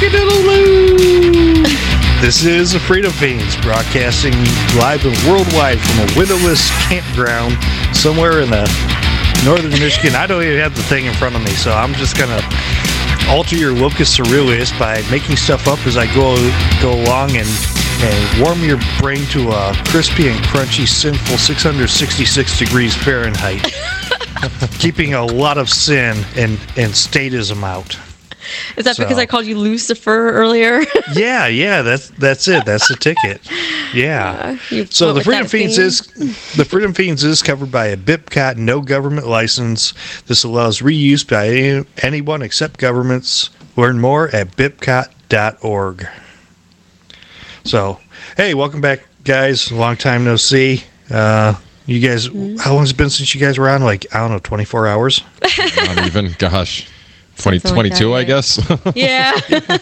Cock-a-doodle-doo! This is the Freedom Fiends, broadcasting live and worldwide from a windowless campground somewhere in the northern Michigan. I don't even have the thing in front of me, so I'm just going to alter your locus surrealis by making stuff up as I go along and warm your brain to a crispy and crunchy, sinful 666 degrees Fahrenheit, keeping a lot of sin and statism out. Is that because I called you Lucifer earlier? yeah, that's it. That's the ticket. Yeah. So the Freedom Fiends is covered by a BIPCOT no government license. This allows reuse by anyone except governments. Learn more at bipcot.org. So, hey, welcome back, guys. Long time no see. You guys, how long has it been since you guys were on? Like, I don't know, 24 hours? Not even. Gosh. 2022, like I guess. Yeah.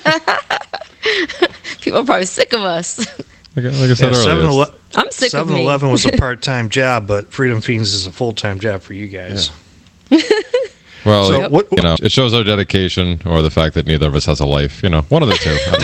People are probably sick of us. Like I said earlier. I'm sick of me. 7-Eleven was a part-time job, but Freedom Fiends is a full-time job for you guys. Yeah. Well, so, it shows our dedication or the fact that neither of us has a life. One of the two. I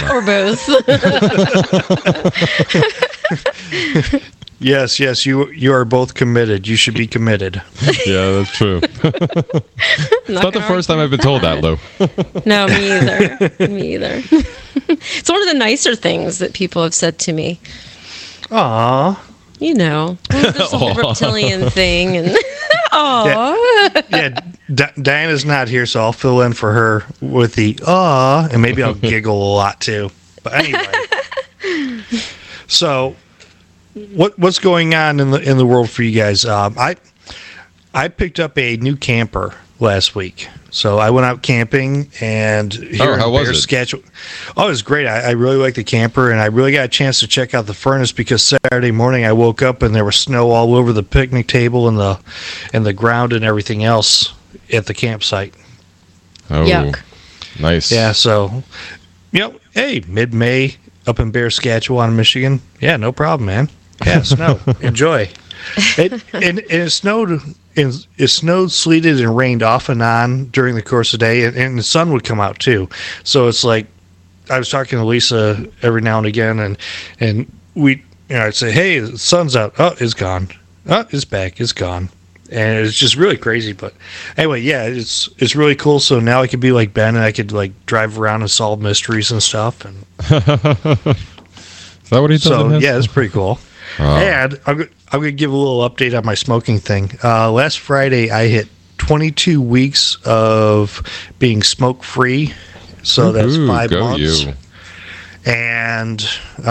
don't know. Or both. Yes, you are both committed. You should be committed. Yeah, that's true. It's not the first time I've been told that, Lou. No, me either. It's one of the nicer things that people have said to me. Aww. There's a whole reptilian thing. And aww. Yeah, Diana's not here, so I'll fill in for her with the aww, and maybe I'll giggle a lot too. But anyway. So, what's going on in the world for you guys? I picked up a new camper last week, so I went out camping and here in Bear, Saskatchewan. Oh, it was great. I really like the camper, and I really got a chance to check out the furnace because Saturday morning I woke up and there was snow all over the picnic table and the ground and everything else at the campsite. Oh, yuck! Nice. Yeah. So, hey, mid-May up in Bear, Saskatchewan, Michigan. Yeah, no problem, man. Yeah, snow. Enjoy. It snowed. It snowed, sleeted, and rained off and on during the course of the day, and the sun would come out too. So it's like I was talking to Lisa every now and again, and we, I'd say, "Hey, the sun's out. Oh, it's gone. Oh, it's back. It's gone." And it's just really crazy. But anyway, yeah, it's really cool. So now I could be like Ben, and I could like drive around and solve mysteries and stuff. And is that what he does? So yeah, it's pretty cool. And I'm going to give a little update on my smoking thing. Last Friday, I hit 22 weeks of being smoke-free. So that's 5 months. You. And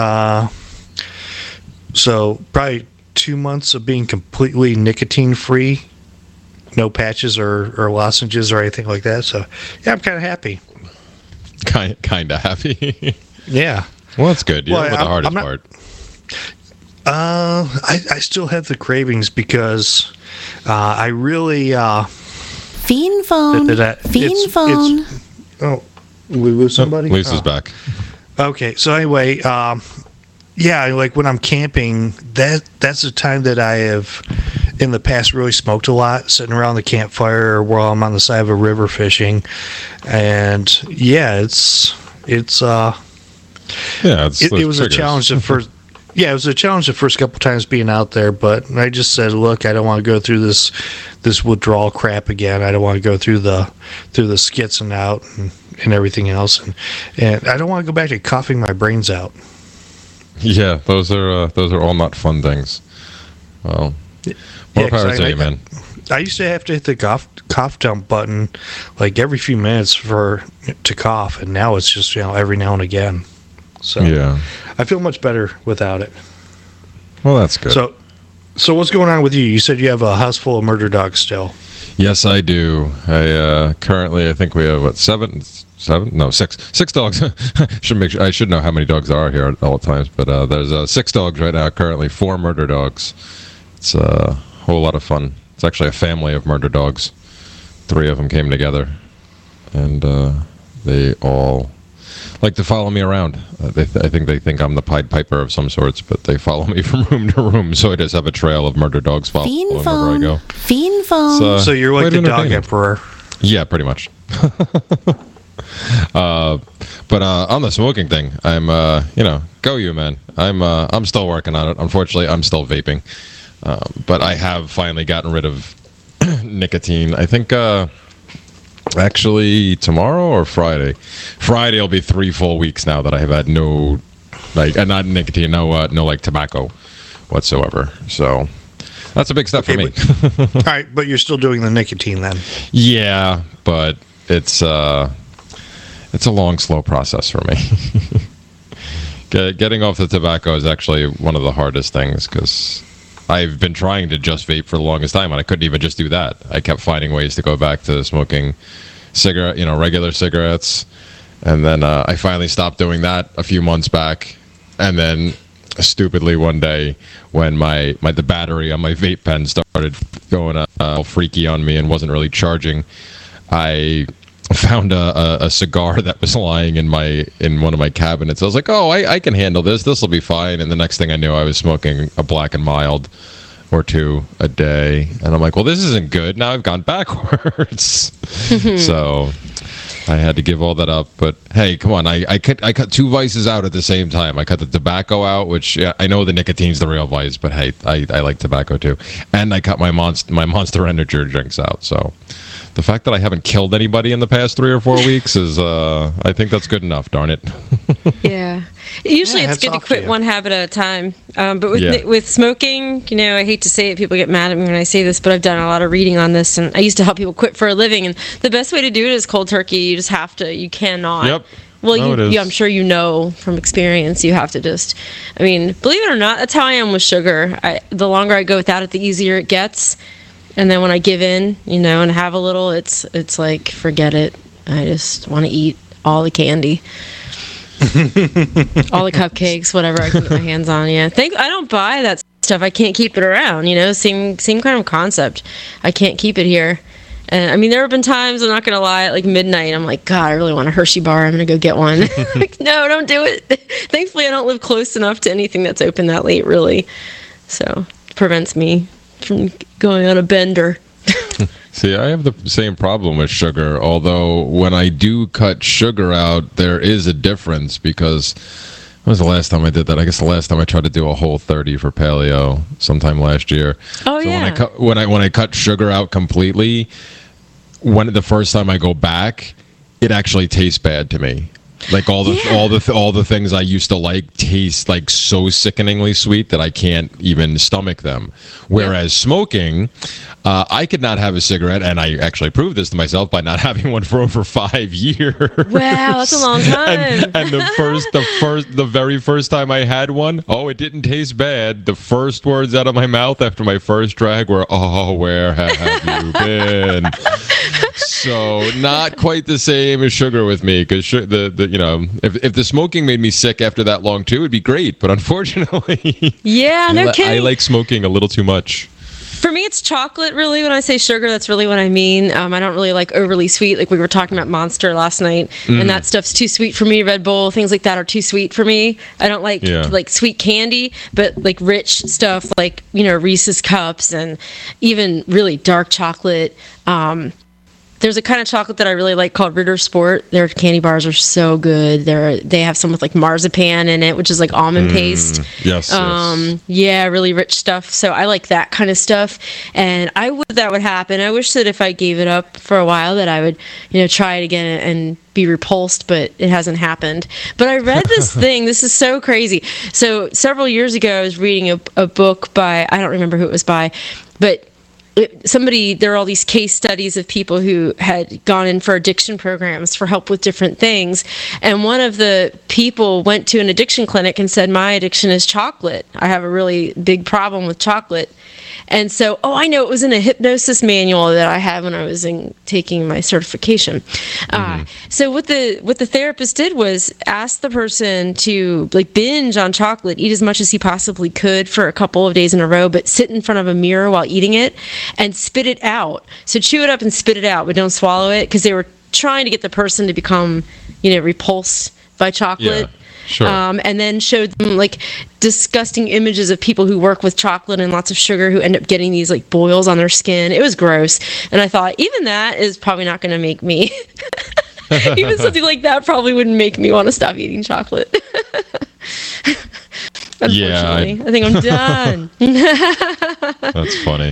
so probably 2 months of being completely nicotine-free. No patches or lozenges or anything like that. So, yeah, I'm kind of happy. Kind of happy? Yeah. Well, that's good. You're with the hardest part. I still have the cravings because I really Fiend phone. Phone. Oh, we lose somebody? Lisa's back. Okay, so anyway, yeah, like when I'm camping, that's the time that I have in the past really smoked a lot, sitting around the campfire while I'm on the side of a river fishing, and yeah, it was a challenge at first. Yeah, it was a challenge the first couple times being out there, but I just said, look, I don't want to go through this withdrawal crap again. I don't want to go through the skitzing out and everything else, and I don't want to go back to coughing my brains out. Yeah, those are all not fun things. Well, more power to you, man. I used to have to hit the cough dump button like every few minutes to cough, and now it's just every now and again. So yeah, I feel much better without it. Well, that's good. So what's going on with you? You said you have a house full of murder dogs still. Yes, I do. I currently, I think we have six dogs. I should know how many dogs there are here at all times, but there's 6 dogs right now. Currently 4 murder dogs. It's a whole lot of fun. It's actually a family of murder dogs. 3 of them came together, and they all like to follow me around. I think they think I'm the Pied Piper of some sorts, but they follow me from room to room, so I just have a trail of murder dogs following wherever I go. Fiend phone. So you're like the dog emperor. Yeah, pretty much. But on the smoking thing, I'm go you, man. I'm still working on it. Unfortunately, I'm still vaping, but I have finally gotten rid of nicotine. I think actually tomorrow or Friday. Friday will be 3 full weeks now that I have had no not nicotine, no like tobacco whatsoever. So that's a big step for me. All right, but you're still doing the nicotine then? Yeah, but it's a long, slow process for me. Getting off the tobacco is actually one of the hardest things because I've been trying to just vape for the longest time, and I couldn't even just do that. I kept finding ways to go back to smoking regular cigarettes, and then I finally stopped doing that a few months back, and then stupidly one day when the battery on my vape pen started going all freaky on me and wasn't really charging, I found a cigar that was lying in one of my cabinets. I was like, oh, I can handle this. This will be fine. And the next thing I knew, I was smoking a Black and Mild or 2 a day. And I'm like, well, this isn't good. Now I've gone backwards. So I had to give all that up. But hey, come on. I cut 2 vices out at the same time. I cut the tobacco out, which I know the nicotine's the real vice, but hey, I like tobacco too. And I cut my Monster Energy drinks out. So the fact that I haven't killed anybody in the past 3 or 4 weeks is, I think that's good enough, darn it. Yeah. Usually it's good to quit one habit at a time. But with smoking, I hate to say it, people get mad at me when I say this, but I've done a lot of reading on this, and I used to help people quit for a living, and the best way to do it is cold turkey. You just have to. You cannot. Yep. Well, I'm sure you know from experience, you have to believe it or not, that's how I am with sugar. The longer I go without it, the easier it gets. And then when I give in, and have a little, it's like, forget it. I just want to eat all the candy. All the cupcakes, whatever I can get my hands on. Yeah. I don't buy that stuff. I can't keep it around, same kind of concept. I can't keep it here. And there have been times, I'm not going to lie, at like midnight, I'm like, God, I really want a Hershey bar. I'm going to go get one. Like, no, don't do it. Thankfully, I don't live close enough to anything that's open that late, really. So it prevents me from going on a bender. See, I have the same problem with sugar, although when I do cut sugar out, there is a difference because when was the last time I did that? I guess the last time I tried to do a whole 30 for paleo sometime last year. Oh, so yeah. When I cut sugar out completely, the first time I go back, it actually tastes bad to me. Like all the things I used to like taste like so sickeningly sweet that I can't even stomach them. Whereas smoking, I could not have a cigarette, and I actually proved this to myself by not having one for over 5 years. Wow, that's a long time. and the very first time I had one, it didn't taste bad. The first words out of my mouth after my first drag were, "Oh, where have you been?" So not quite the same as sugar with me, because if the smoking made me sick after that long too, it'd be great. But unfortunately, I like smoking a little too much. For me, it's chocolate, really. When I say sugar, that's really what I mean. I don't really like overly sweet. Like we were talking about Monster last night, and that stuff's too sweet for me. Red Bull, things like that are too sweet for me. I don't like sweet candy, but like rich stuff like, Reese's Cups and even really dark chocolate. There's a kind of chocolate that I really like called Ritter Sport. Their candy bars are so good. They have some with like marzipan in it, which is like almond paste. Yes. Yeah, really rich stuff. So I like that kind of stuff. And I wish that would happen. I wish that if I gave it up for a while that I would, try it again and be repulsed, but it hasn't happened. But I read this thing. This is so crazy. So several years ago, I was reading a book by, I don't remember who it was by, but there are all these case studies of people who had gone in for addiction programs for help with different things. And one of the people went to an addiction clinic and said, my addiction is chocolate. I have a really big problem with chocolate. And so, I know, it was in a hypnosis manual that I had when I was taking my certification. So what the therapist did was ask the person to binge on chocolate, eat as much as he possibly could for a couple of days in a row, but sit in front of a mirror while eating it and spit it out. So chew it up and spit it out, but don't swallow it, because they were trying to get the person to become, repulsed by chocolate. Yeah. Sure. And then showed them disgusting images of people who work with chocolate and lots of sugar who end up getting these boils on their skin. It was gross. And I thought, even that is probably not going to make me Even something like that probably wouldn't make me want to stop eating chocolate. Unfortunately, I think I'm done. That's funny.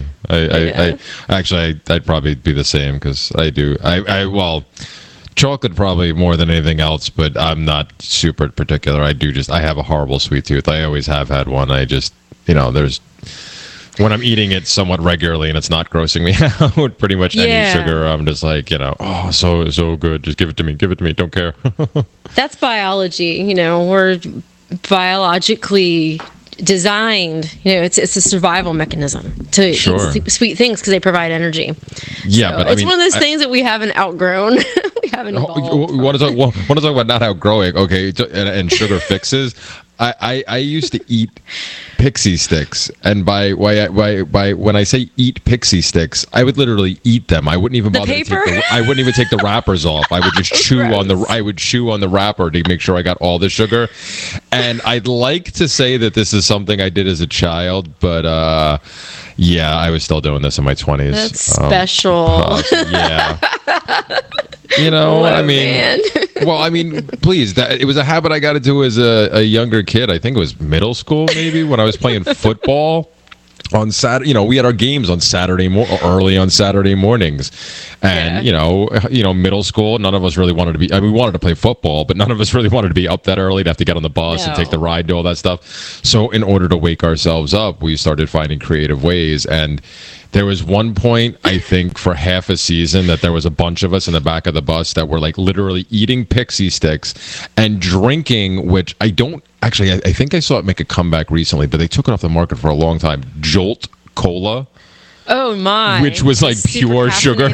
I'd probably be the same because I do. Chocolate probably more than anything else, but I'm not super particular. I have a horrible sweet tooth. I always have had one. I just, there's, when I'm eating it somewhat regularly and it's not grossing me out, pretty much any sugar, I'm just like, oh, so good. Just give it to me. Don't care. That's biology. We're biologically designed. It's a survival mechanism to eat sweet things because they provide energy. Yeah, so it's one of those things that we haven't outgrown. We haven't evolved. Want to talk about not outgrowing? Okay, and sugar fixes. I used to eat pixie sticks, and by when I say eat pixie sticks, I would literally eat them. I wouldn't even bother to take I wouldn't even take the wrappers off. I would just chew on the wrapper to make sure I got all the sugar. And I'd like to say that this is something I did as a child, but yeah, I was still doing this in my 20s. That's special. Yeah. Please, it was a habit I got into as a younger kid. I think it was middle school, maybe, when I was playing football on Saturday. We had our games on early on Saturday mornings, and middle school. None of us really wanted to be. We wanted to play football, but none of us really wanted to be up that early to have to get on the bus and take the ride, do all that stuff. So, in order to wake ourselves up, we started finding creative ways. And there was one point, I think, for half a season that there was a bunch of us in the back of the bus that were like literally eating pixie sticks and drinking, which I think I saw it make a comeback recently, but they took it off the market for a long time. Jolt Cola. Oh my! Which was like pure sugar.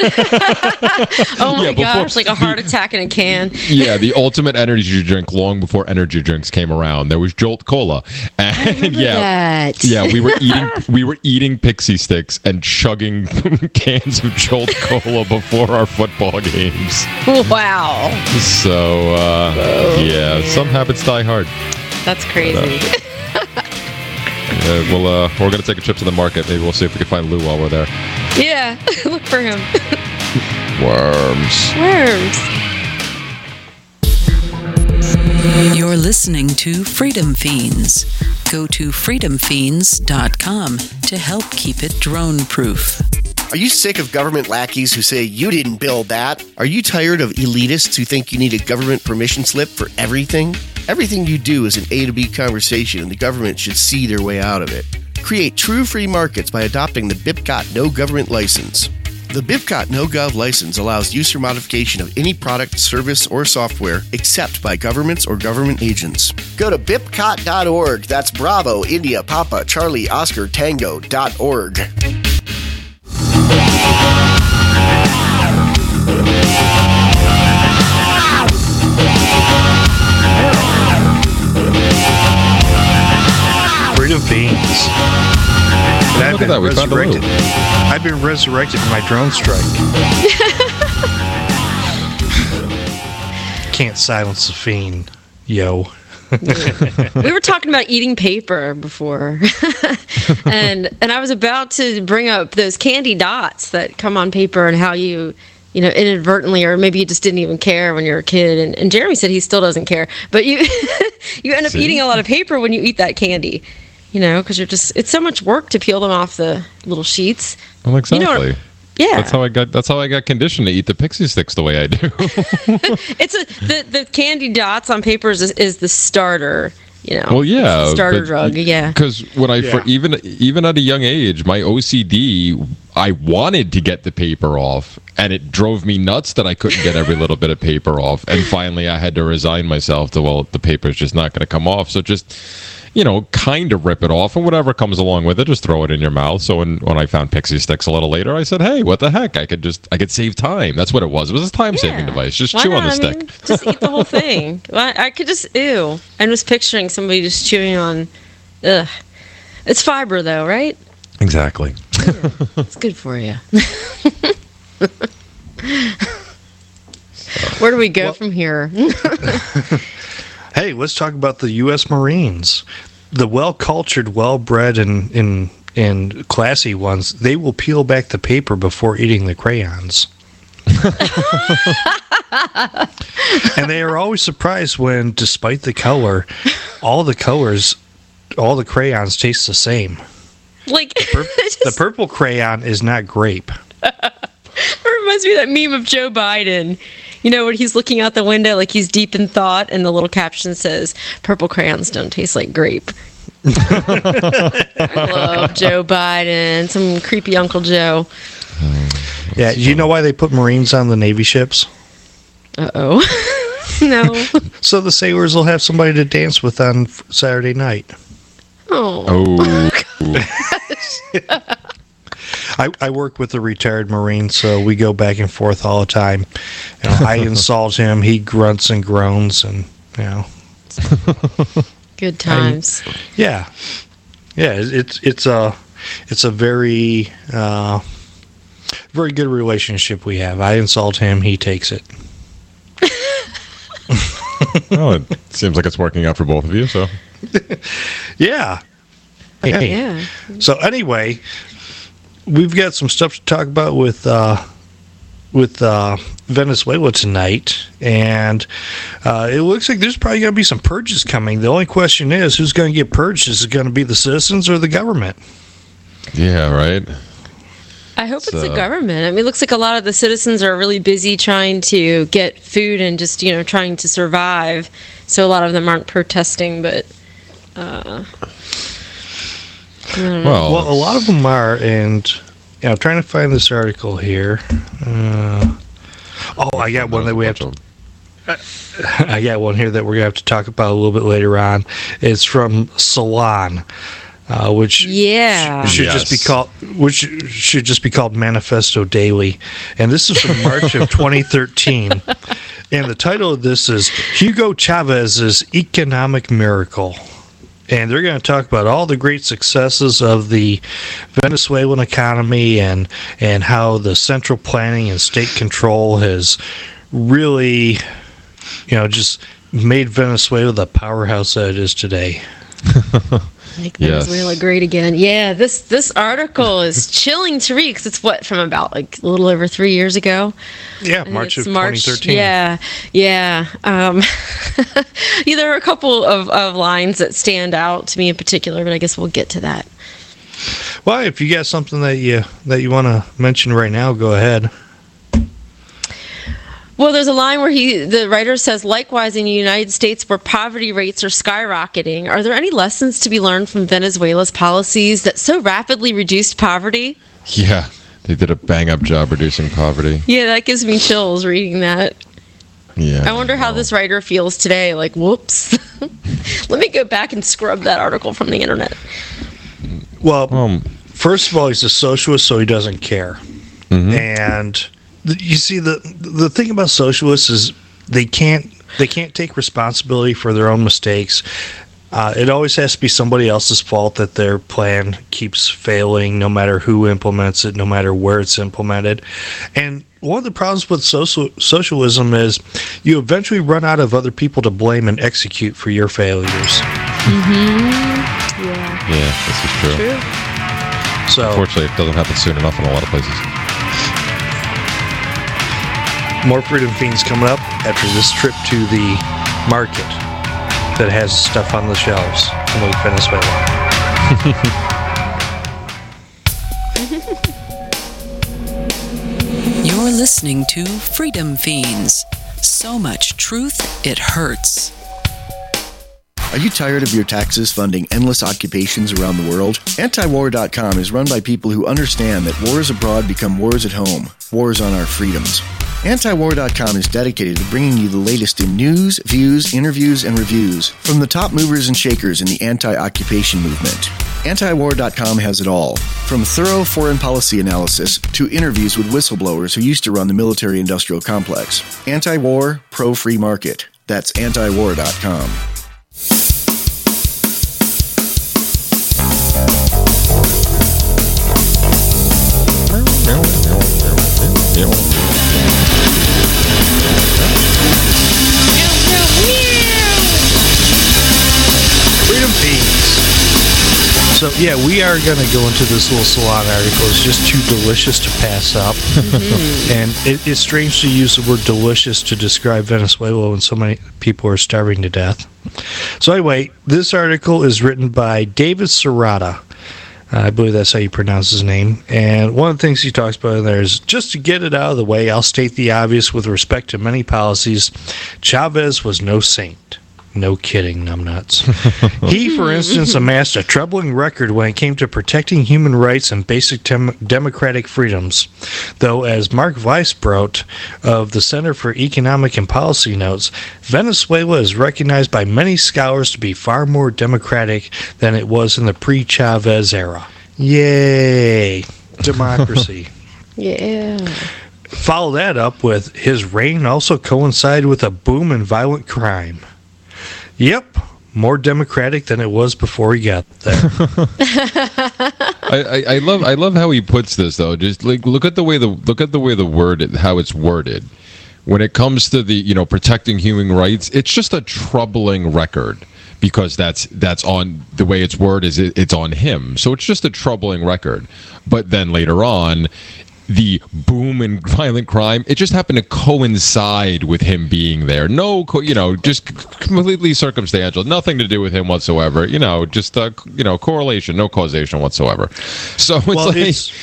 Oh my gosh, like a heart attack in a can. Yeah, the ultimate energy drink long before energy drinks came around. There was Jolt Cola, and we were eating pixie sticks and chugging cans of Jolt Cola before our football games. Wow. So some habits die hard. That's crazy. We're going to take a trip to the market. Maybe we'll see if we can find Lou while we're there. Yeah, look for him. Worms. You're listening to Freedom Fiends. Go to freedomfiends.com to help keep it drone-proof. Are you sick of government lackeys who say you didn't build that? Are you tired of elitists who think you need a government permission slip for everything? Everything you do is an A to B conversation, and the government should see their way out of it. Create true free markets by adopting the BIPCOT No Government License. The BIPCOT No Gov license allows use or modification of any product, service, or software except by governments or government agents. Go to BIPCOT.org. That's Bravo, India, Papa, Charlie, Oscar, Tango.org. Freedom Fiends. I've been resurrected. I've been resurrected from my drone strike. Can't silence the fiend, yo. We were talking about eating paper before, and I was about to bring up those candy dots that come on paper and how you inadvertently, or maybe you just didn't even care when you were a kid. And Jeremy said he still doesn't care, but you end up eating a lot of paper when you eat that candy. Because it's so much work to peel them off the little sheets. Well, exactly. Yeah. That's how I got conditioned to eat the pixie sticks the way I do. It's the candy dots on paper is the starter. Well, yeah, starter drug. Yeah. Because when even at a young age, my OCD, I wanted to get the paper off, and it drove me nuts that I couldn't get every little bit of paper off. And finally, I had to resign myself to the paper's just not going to come off. So just kind of rip it off, and whatever comes along with it, just throw it in your mouth. So when I found pixie sticks a little later, I said, hey, what the heck? I could save time. That's what it was. It was a time-saving device. Just chew on the stick. Just eat the whole thing. I could just, ew. I'm just picturing somebody just chewing on, ugh. It's fiber, though, right? Exactly. Yeah, it's good for you. Where do we go from here? Hey, let's talk about the U.S. Marines. The well-cultured, well-bred, and classy ones, they will peel back the paper before eating the crayons. And they are always surprised when, despite the color, all the crayons taste the same. Like the purple crayon is not grape. It reminds me of that meme of Joe Biden. You know, when he's looking out the window like he's deep in thought, and the little caption says, "Purple crayons don't taste like grape." I love Joe Biden. Some creepy Uncle Joe. Yeah, do you know why they put Marines on the Navy ships? Uh-oh. No. So the sailors will have somebody to dance with on Saturday night. Oh. I work with a retired Marine, so we go back and forth all the time. You know, I insult him, he grunts and groans, and you know. Good times. Yeah. It's a very very good relationship we have. I insult him, he takes it. Well, it seems like it's working out for both of you. So. Yeah. Hey. Yeah. So anyway, we've got some stuff to talk about with Venezuela tonight, and it looks like there's probably going to be some purges coming. The only question is, who's going to get purged? Is it going to be the citizens or the government? Yeah, right. I hope it's the government. I mean, it looks like a lot of the citizens are really busy trying to get food and just, trying to survive. So a lot of them aren't protesting, but I don't know. Well, a lot of them are, and I'm trying to find this article here. I got one that we have to. I got one here that we're gonna have to talk about a little bit later on. It's from Salon, which should just be called Manifesto Daily, and this is from March of 2013. And the title of this is Hugo Chavez's Economic Miracle. And they're going to talk about all the great successes of the Venezuelan economy and how the central planning and state control has really, just made Venezuela the powerhouse that it is today. Make Venezuela great again. Yeah, this article is chilling to read because it's from about a little over 3 years ago. Yeah, March of 2013. Yeah. There are a couple of lines that stand out to me in particular, but I guess we'll get to that. Well, if you got something that you want to mention right now, go ahead. Well, there's a line where the writer says, likewise, in the United States, where poverty rates are skyrocketing, are there any lessons to be learned from Venezuela's policies that so rapidly reduced poverty? Yeah, they did a bang-up job reducing poverty. Yeah, that gives me chills reading that. Yeah. I wonder how this writer feels today. Like, whoops. Let me go back and scrub that article from the internet. Well, first of all, he's a socialist, so he doesn't care. Mm-hmm. And you see, the thing about socialists is they can't take responsibility for their own mistakes. It always has to be somebody else's fault that their plan keeps failing, no matter who implements it, no matter where it's implemented. And one of the problems with socialism is you eventually run out of other people to blame and execute for your failures. Mm-hmm. Yeah, this is true. So, unfortunately, it doesn't happen soon enough in a lot of places. More Freedom Fiends coming up after this trip to the market that has stuff on the shelves in Venezuela. You're listening to Freedom Fiends. So much truth, it hurts. Are you tired of your taxes funding endless occupations around the world? Antiwar.com is run by people who understand that wars abroad become wars at home, wars on our freedoms. Antiwar.com is dedicated to bringing you the latest in news, views, interviews, and reviews from the top movers and shakers in the anti-occupation movement. Antiwar.com has it all, from thorough foreign policy analysis to interviews with whistleblowers who used to run the military-industrial complex. Anti-war, pro-free market. That's Antiwar.com. So, yeah, we are going to go into this little Salon article. It's just too delicious to pass up. And it's strange to use the word delicious to describe Venezuela when so many people are starving to death. So, anyway, this article is written by David Serrata. I believe that's how you pronounce his name. And one of the things he talks about in there is, just to get it out of the way, I'll state the obvious with respect to many policies. Chavez was no saint. No kidding, numbnuts. He, for instance, amassed a troubling record when it came to protecting human rights and basic democratic freedoms. Though, as Mark Weisbrot of the Center for Economic and Policy notes, Venezuela is recognized by many scholars to be far more democratic than it was in the pre-Chavez era. Yay! Democracy. Yeah. Follow that up with, his reign also coincided with a boom in violent crime. Yep, more democratic than it was before he got there. I love how he puts this though. Just like look at the way the word, how it's worded. When it comes to the protecting human rights, it's just a troubling record because that's on the way it's worded. It's on him, so it's just a troubling record. But then later on, the boom in violent crime, it just happened to coincide with him being there. No, just completely circumstantial, nothing to do with him whatsoever. Just correlation, no causation whatsoever. So it's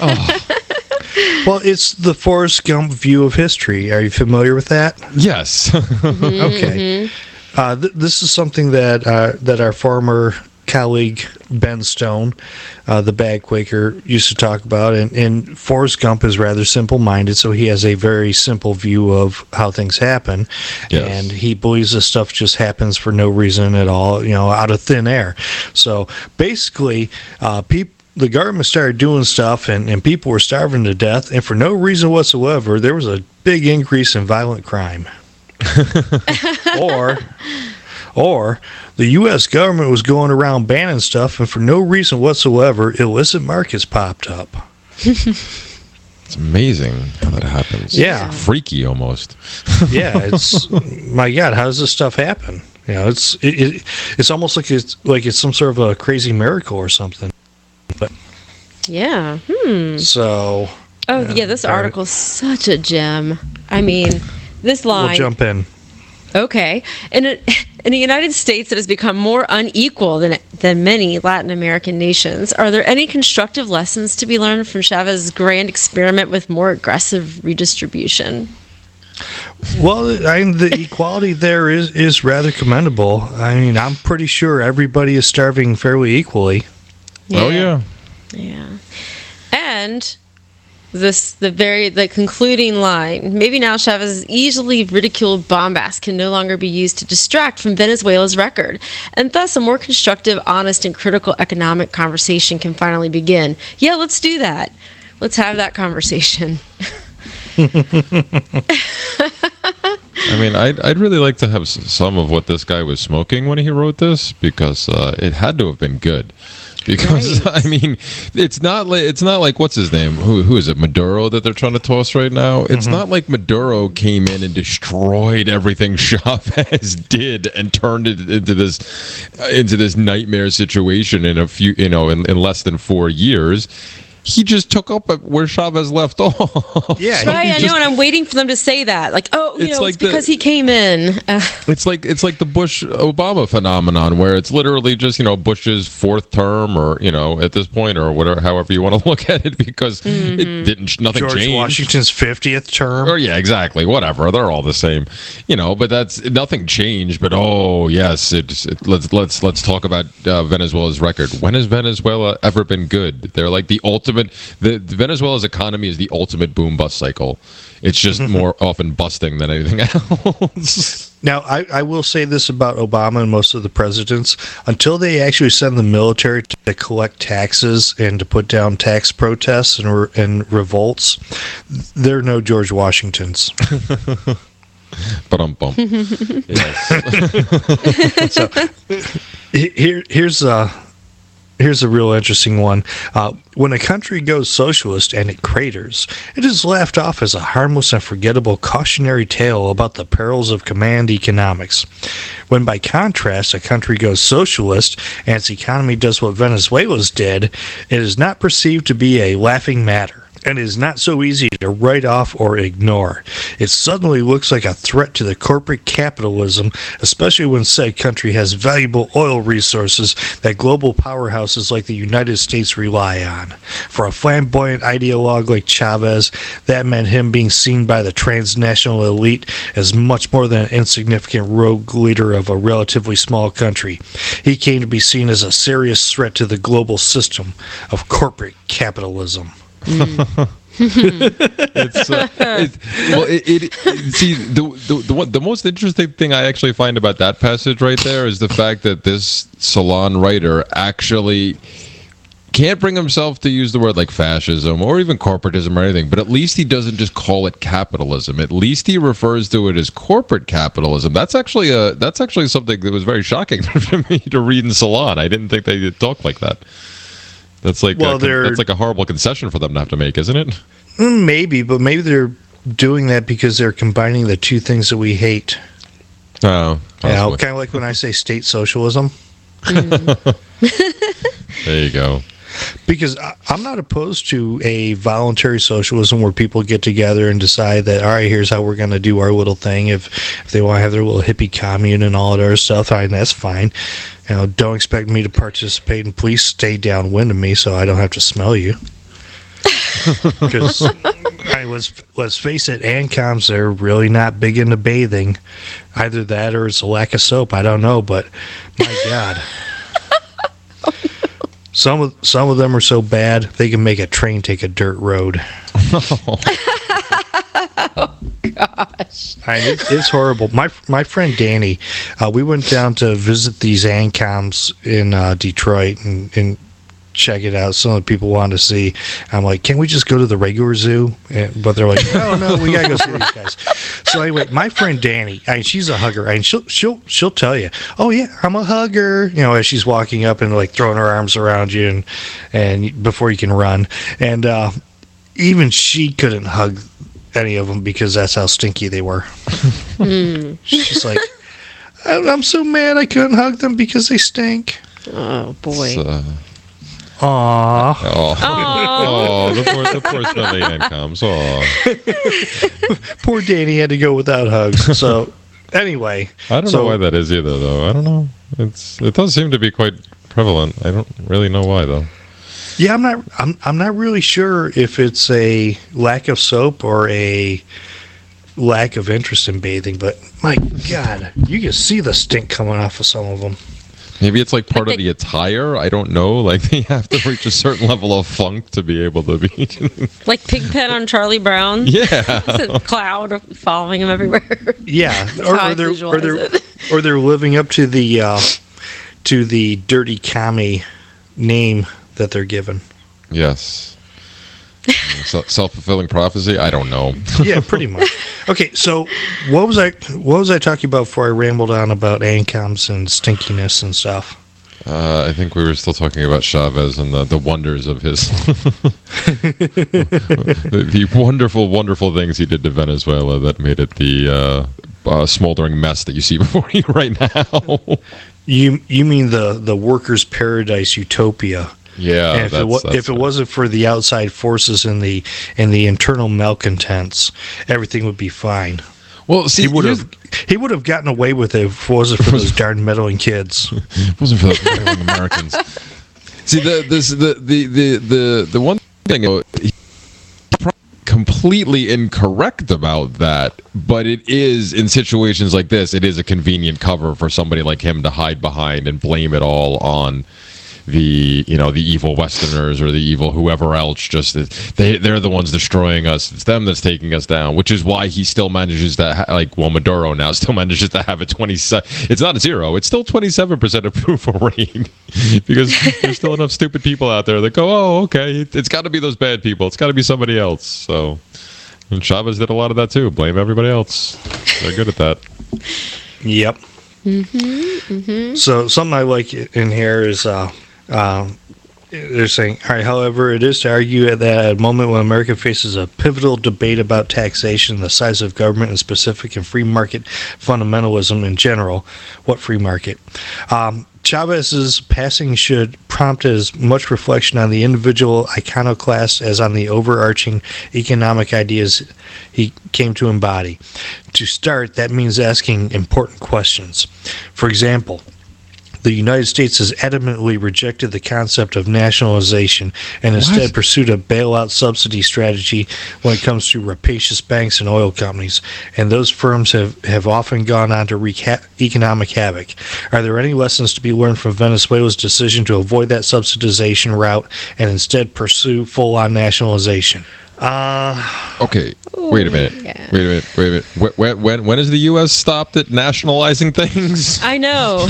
well, it's the Forrest Gump view of history. Are you familiar with that? Yes. Okay. This is something that our former colleague Ben Stone, the Bag Quaker, used to talk about, and Forrest Gump is rather simple-minded, so he has a very simple view of how things happen, and he believes this stuff just happens for no reason at all, out of thin air. So basically, the government started doing stuff, and people were starving to death, and for no reason whatsoever, there was a big increase in violent crime. Or the U.S. government was going around banning stuff, and for no reason whatsoever, illicit markets popped up. It's amazing how that happens. Yeah. It's freaky almost. Yeah, it's my God, how does this stuff happen? It's almost like it's some sort of a crazy miracle or something. But yeah. So. Oh yeah, this article's such a gem. I mean, this line. We'll jump in. Okay. In the United States, it has become more unequal than many Latin American nations. Are there any constructive lessons to be learned from Chavez's grand experiment with more aggressive redistribution? Well, the equality there is rather commendable. I mean, I'm pretty sure everybody is starving fairly equally. Yeah. Oh, yeah. Yeah. And the concluding line, maybe now Chavez's easily ridiculed bombast can no longer be used to distract from Venezuela's record, and thus a more constructive, honest, and critical economic conversation can finally begin. Yeah, let's do that. Let's have that conversation. I mean, I'd really like to have some of what this guy was smoking when he wrote this, because it had to have been good. Because right. I mean, it's not like what's his name? Who is it? Maduro that they're trying to toss right now. It's not like Maduro came in and destroyed everything Chavez did and turned it into this nightmare situation in in less than 4 years. He just took up where Chavez left off. Yeah, right. I know, and I'm waiting for them to say that. Like, it's because he came in. It's like the Bush-Obama phenomenon, where it's literally just Bush's fourth term, or at this point, or whatever, however you want to look at it, because nothing George changed. Washington's 50th term. Oh yeah, exactly. Whatever, they're all the same. But that's nothing changed. But yes, let's talk about Venezuela's record. When has Venezuela ever been good? They're like the ultimate. Venezuela's economy is the ultimate boom bust cycle. It's just more often busting than anything else. Now, I will say this about Obama and most of the presidents: until they actually send the military to collect taxes and to put down tax protests and revolts, they're no George Washingtons. Ba-dum-bum. Yes. So here's Here's a real interesting one. When a country goes socialist and it craters, it is laughed off as a harmless and forgettable cautionary tale about the perils of command economics. When by contrast, a country goes socialist and its economy does what Venezuela's did, it is not perceived to be a laughing matter, and is not so easy to write off or ignore. It suddenly looks like a threat to the corporate capitalism, especially when said country has valuable oil resources that global powerhouses like the United States rely on. For a flamboyant ideologue like Chavez, that meant him being seen by the transnational elite as much more than an insignificant rogue leader of a relatively small country. He came to be seen as a serious threat to the global system of corporate capitalism. See, the most interesting thing I actually find about that passage right there is the fact that this Salon writer actually can't bring himself to use the word like fascism or even corporatism or anything, but at least he doesn't just call it capitalism. At least he refers to it as corporate capitalism. That's actually something that was very shocking for me to read in Salon. I didn't think they talk like that. That's like that's like a horrible concession for them to have to make, isn't it? Maybe, but maybe they're doing that because they're combining the two things that we hate. Oh, yeah, kind of like when I say state socialism. There you go. Because I'm not opposed to a voluntary socialism where people get together and decide that, all right, here's how we're going to do our little thing. If they want to have their little hippie commune and all of their stuff, that's fine. Don't expect me to participate, and please stay downwind of me so I don't have to smell you. Because let's face it, ANCOMs, they're really not big into bathing. Either that or it's a lack of soap. I don't know, but my God. Some of them are so bad they can make a train take a dirt road. Oh gosh! It's horrible. My friend Danny, we went down to visit these ANCOMs in Detroit and check it out. Some of the people wanted to see. I'm like, can we just go to the regular zoo? But they're like, no, we gotta go see these guys. So anyway, my friend Danny, she's a hugger, and she'll tell you, oh yeah, I'm a hugger. As she's walking up and like throwing her arms around you and before you can run. And even she couldn't hug any of them because that's how stinky they were. She's like, I'm so mad I couldn't hug them because they stink. Oh boy. Aww. Oh, the poor smelly ANCOMs. Poor Danny had to go without hugs. So, anyway. I don't know why that is either, though. I don't know. It does seem to be quite prevalent. I don't really know why, though. Yeah, I'm not really sure if it's a lack of soap or a lack of interest in bathing, but my God, you can see the stink coming off of some of them. Maybe it's like part of the attire. I don't know. Like they have to reach a certain level of funk to be able to be. Like Pigpen on Charlie Brown. Yeah. It's a cloud following him everywhere. Yeah. Or they're living up to the dirty commie name that they're given. Yes. Self-fulfilling prophecy? I don't know. Yeah, pretty much. Okay, so what was I talking about before I rambled on about ANCOMs and stinkiness and stuff? I think we were still talking about Chavez and the wonders of his the wonderful, wonderful things he did to Venezuela that made it the smoldering mess that you see before you right now. You mean the workers' paradise utopia? Yeah, and if it wasn't for the outside forces and the internal malcontents, everything would be fine. Well, see, he would have gotten away with it if it wasn't for those darn meddling kids. It wasn't for those meddling Americans. See, the one thing he's completely incorrect about that, but it is in situations like this. It is a convenient cover for somebody like him to hide behind and blame it all on the evil Westerners or the evil whoever else. Just they're the ones destroying us. It's them that's taking us down, which is why he still manages to Maduro now still manages to have a 27. It's not a 0. It's still 27% approval rating because there's still enough stupid people out there that go, oh, okay, it's got to be those bad people. It's got to be somebody else. So, and Chavez did a lot of that too. Blame everybody else. They're good at that. Yep. So something I like in here is they're saying, all right, however, it is to argue that at a moment when America faces a pivotal debate about taxation, the size of government in specific, and free market fundamentalism in general, what free market? Chavez's passing should prompt as much reflection on the individual iconoclast as on the overarching economic ideas he came to embody. To start, that means asking important questions. For example, the United States has adamantly rejected the concept of nationalization and instead pursued a bailout subsidy strategy when it comes to rapacious banks and oil companies, and those firms have often gone on to wreak economic havoc. Are there any lessons to be learned from Venezuela's decision to avoid that subsidization route and instead pursue full-on nationalization? Okay, wait a minute. Yeah. Wait a minute. When has the U.S. stopped at nationalizing things? I know.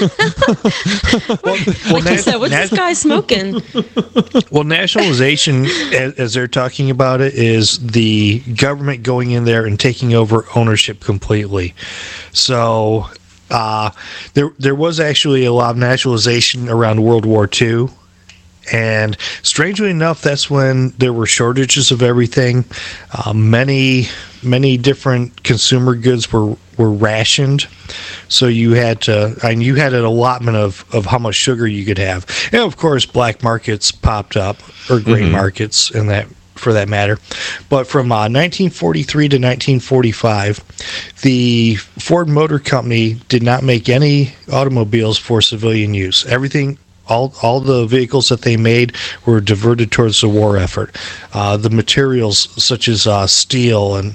Like you said, what's this guy smoking? Well, nationalization, as they're talking about it, is the government going in there and taking over ownership completely. So there was actually a lot of nationalization around World War II. And strangely enough, that's when there were shortages of everything. Many different consumer goods were rationed, so you had an allotment of how much sugar you could have. And of course, black markets popped up, or gray markets, in that, for that matter. But from 1943 to 1945, the Ford Motor Company did not make any automobiles for civilian use. Everything. All the vehicles that they made were diverted towards the war effort. The materials such as steel and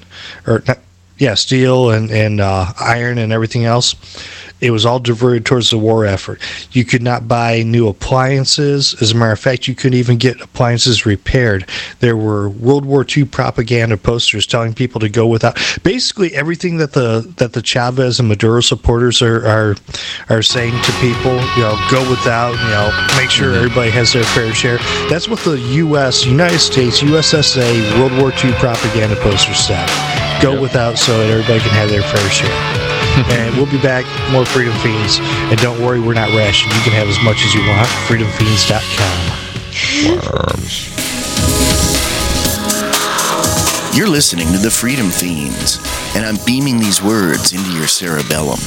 iron and everything else, it was all diverted towards the war effort. You could not buy new appliances. As a matter of fact, you couldn't even get appliances repaired. There were World War II propaganda posters telling people to go without. Basically, everything that the Chavez and Maduro supporters are saying to people, go without, make sure everybody has their fair share. That's what the United States, USSA, World War II propaganda posters said. Go without so that everybody can have their fair share. And we'll be back, more Freedom Fiends. And don't worry, we're not rationed. You can have as much as you want. FreedomFiends.com. Worms. You're listening to the Freedom Fiends, and I'm beaming these words into your cerebellum.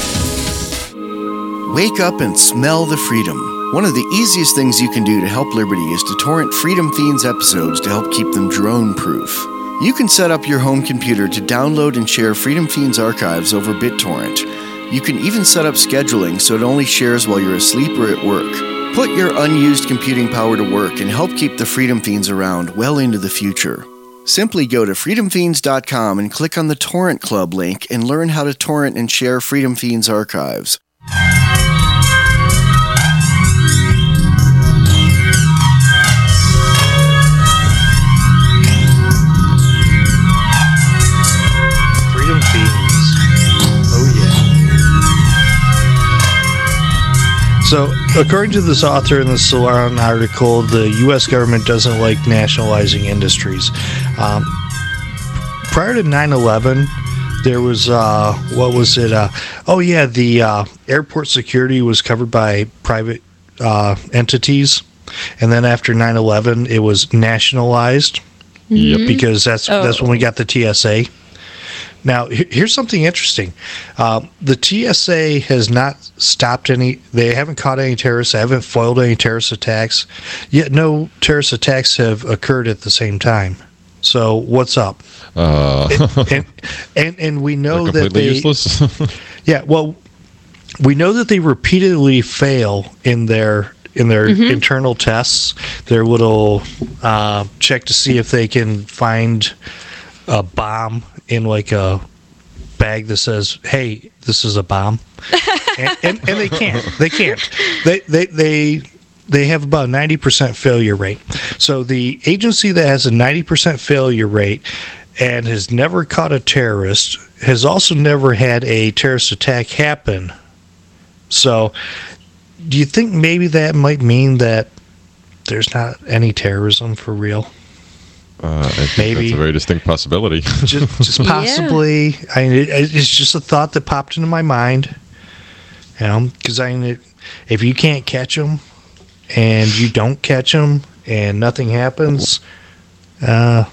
Wake up and smell the freedom. One of the easiest things you can do to help liberty is to torrent Freedom Fiends episodes to help keep them drone-proof. You can set up your home computer to download and share Freedom Fiends archives over BitTorrent. You can even set up scheduling so it only shares while you're asleep or at work. Put your unused computing power to work and help keep the Freedom Fiends around well into the future. Simply go to freedomfiends.com and click on the Torrent Club link and learn how to torrent and share Freedom Fiends archives. So, according to this author in the Salon article, the U.S. government doesn't like nationalizing industries. Prior to 9/11, there was, the airport security was covered by private entities. And then after 9/11, it was nationalized. Yep. Because that's when we got the TSA. Now, here's something interesting. The TSA has not stopped they haven't caught any terrorists, they haven't foiled any terrorist attacks, yet no terrorist attacks have occurred at the same time. So, what's up? And we know that they... useless? Yeah, well, we know that they repeatedly fail in their internal tests, their little check to see if they can find a bomb in like a bag that says, "Hey, this is a bomb," and they can't. They have about a 90% failure rate. So the agency that has a 90% failure rate and has never caught a terrorist has also never had a terrorist attack happen. So, do you think maybe that might mean that there's not any terrorism for real? I think maybe that's a very distinct possibility. just possibly. Yeah. I mean, it's just a thought that popped into my mind. Because if you can't catch them and you don't catch them and nothing happens, no.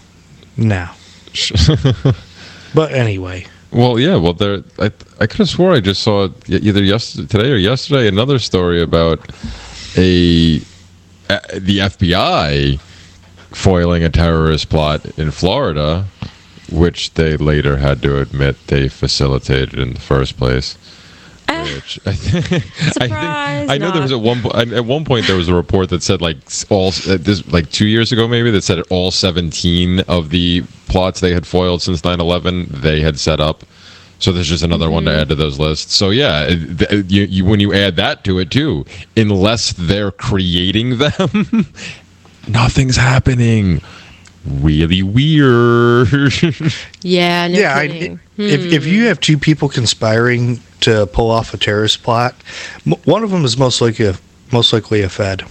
But anyway. Well, yeah. Well, I could have swore I just saw either today or yesterday another story about the FBI foiling a terrorist plot in Florida, which they later had to admit they facilitated in the first place. Which I know there was at one point there was a report that said this 2 years ago maybe that said all 17 of the plots they had foiled since 9/11 they had set up. So there's just another one to add to those lists. So yeah, you when you add that to it too, unless they're creating them, nothing's happening. Really weird. Yeah, no kidding. If you have two people conspiring to pull off a terrorist plot, one of them is most likely a Fed.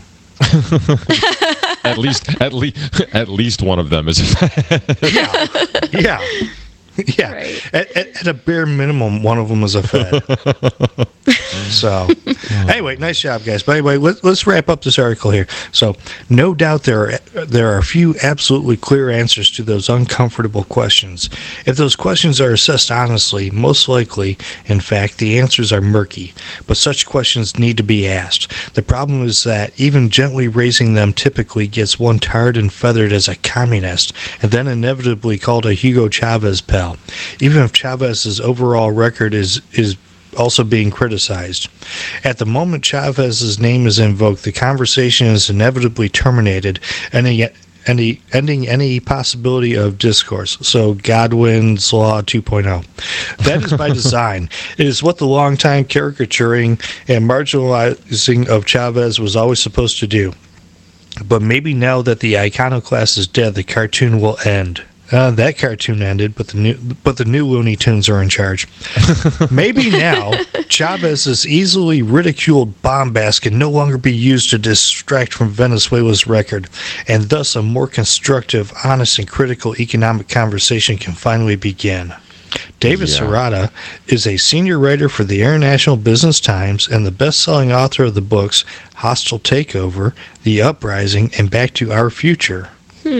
at least one of them is a Fed. Yeah. Yeah, right. At a bare minimum, one of them is a Fed. So, anyway, nice job, guys. But anyway, let's wrap up this article here. So, no doubt there are a few absolutely clear answers to those uncomfortable questions. If those questions are assessed honestly, most likely, in fact, the answers are murky. But such questions need to be asked. The problem is that even gently raising them typically gets one tarred and feathered as a communist, and then inevitably called a Hugo Chavez pal. Even if Chavez's overall record is also being criticized. At the moment Chavez's name is invoked, the conversation is inevitably terminated, ending any possibility of discourse. So Godwin's Law 2.0. That is by design. It is what the longtime caricaturing and marginalizing of Chavez was always supposed to do. But maybe now that the iconoclast is dead, the cartoon will end. That cartoon ended, but the new Looney Tunes are in charge. Maybe now Chavez's easily ridiculed bombast can no longer be used to distract from Venezuela's record, and thus a more constructive, honest, and critical economic conversation can finally begin. David Serrata is a senior writer for the International Business Times and the best-selling author of the books Hostile Takeover, The Uprising, and Back to Our Future.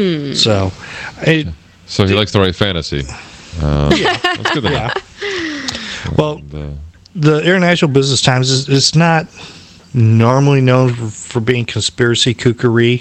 So he likes to write fantasy. That's good. Yeah. Well, the International Business Times is not normally known for being conspiracy kookery.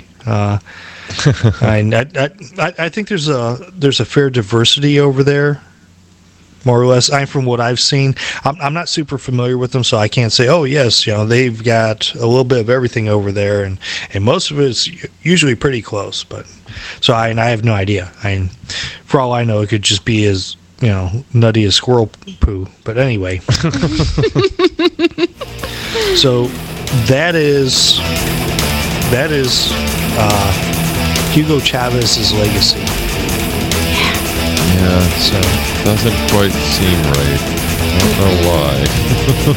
I think there's a fair diversity over there, more or less. From what I've seen, I'm not super familiar with them, so I can't say, oh yes, they've got a little bit of everything over there, and most of it is usually pretty close. But so I have no idea. For all I know, it could just be as nutty as squirrel poo. But anyway, so that is Hugo Chavez's legacy. Yeah, so doesn't quite seem right. I don't know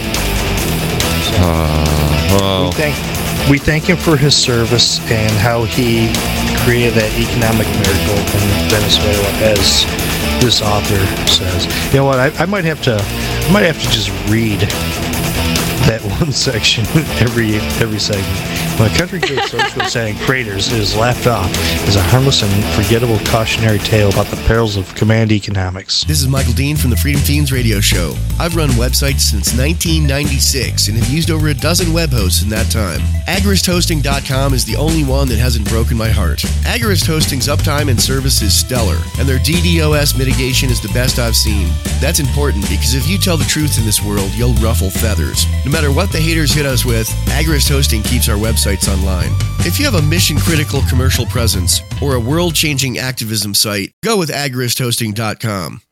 why. Well, we thank him for his service and how he created that economic miracle in Venezuela, as this author says. You know what? I might have to just read that one section every segment. When a country goes socialist and creators, it is laughed off as a harmless and forgettable cautionary tale about the perils of command economics. This is Michael Dean from the Freedom Fiends radio show. I've run websites since 1996 and have used over a dozen web hosts in that time. AgoristHosting.com is the only one that hasn't broken my heart. Agorist Hosting's uptime and service is stellar, and their DDoS mitigation is the best I've seen. That's important because if you tell the truth in this world, you'll ruffle feathers. No matter what the haters hit us with, Agorist Hosting keeps our websites online. If you have a mission-critical commercial presence or a world-changing activism site, go with AgoristHosting.com.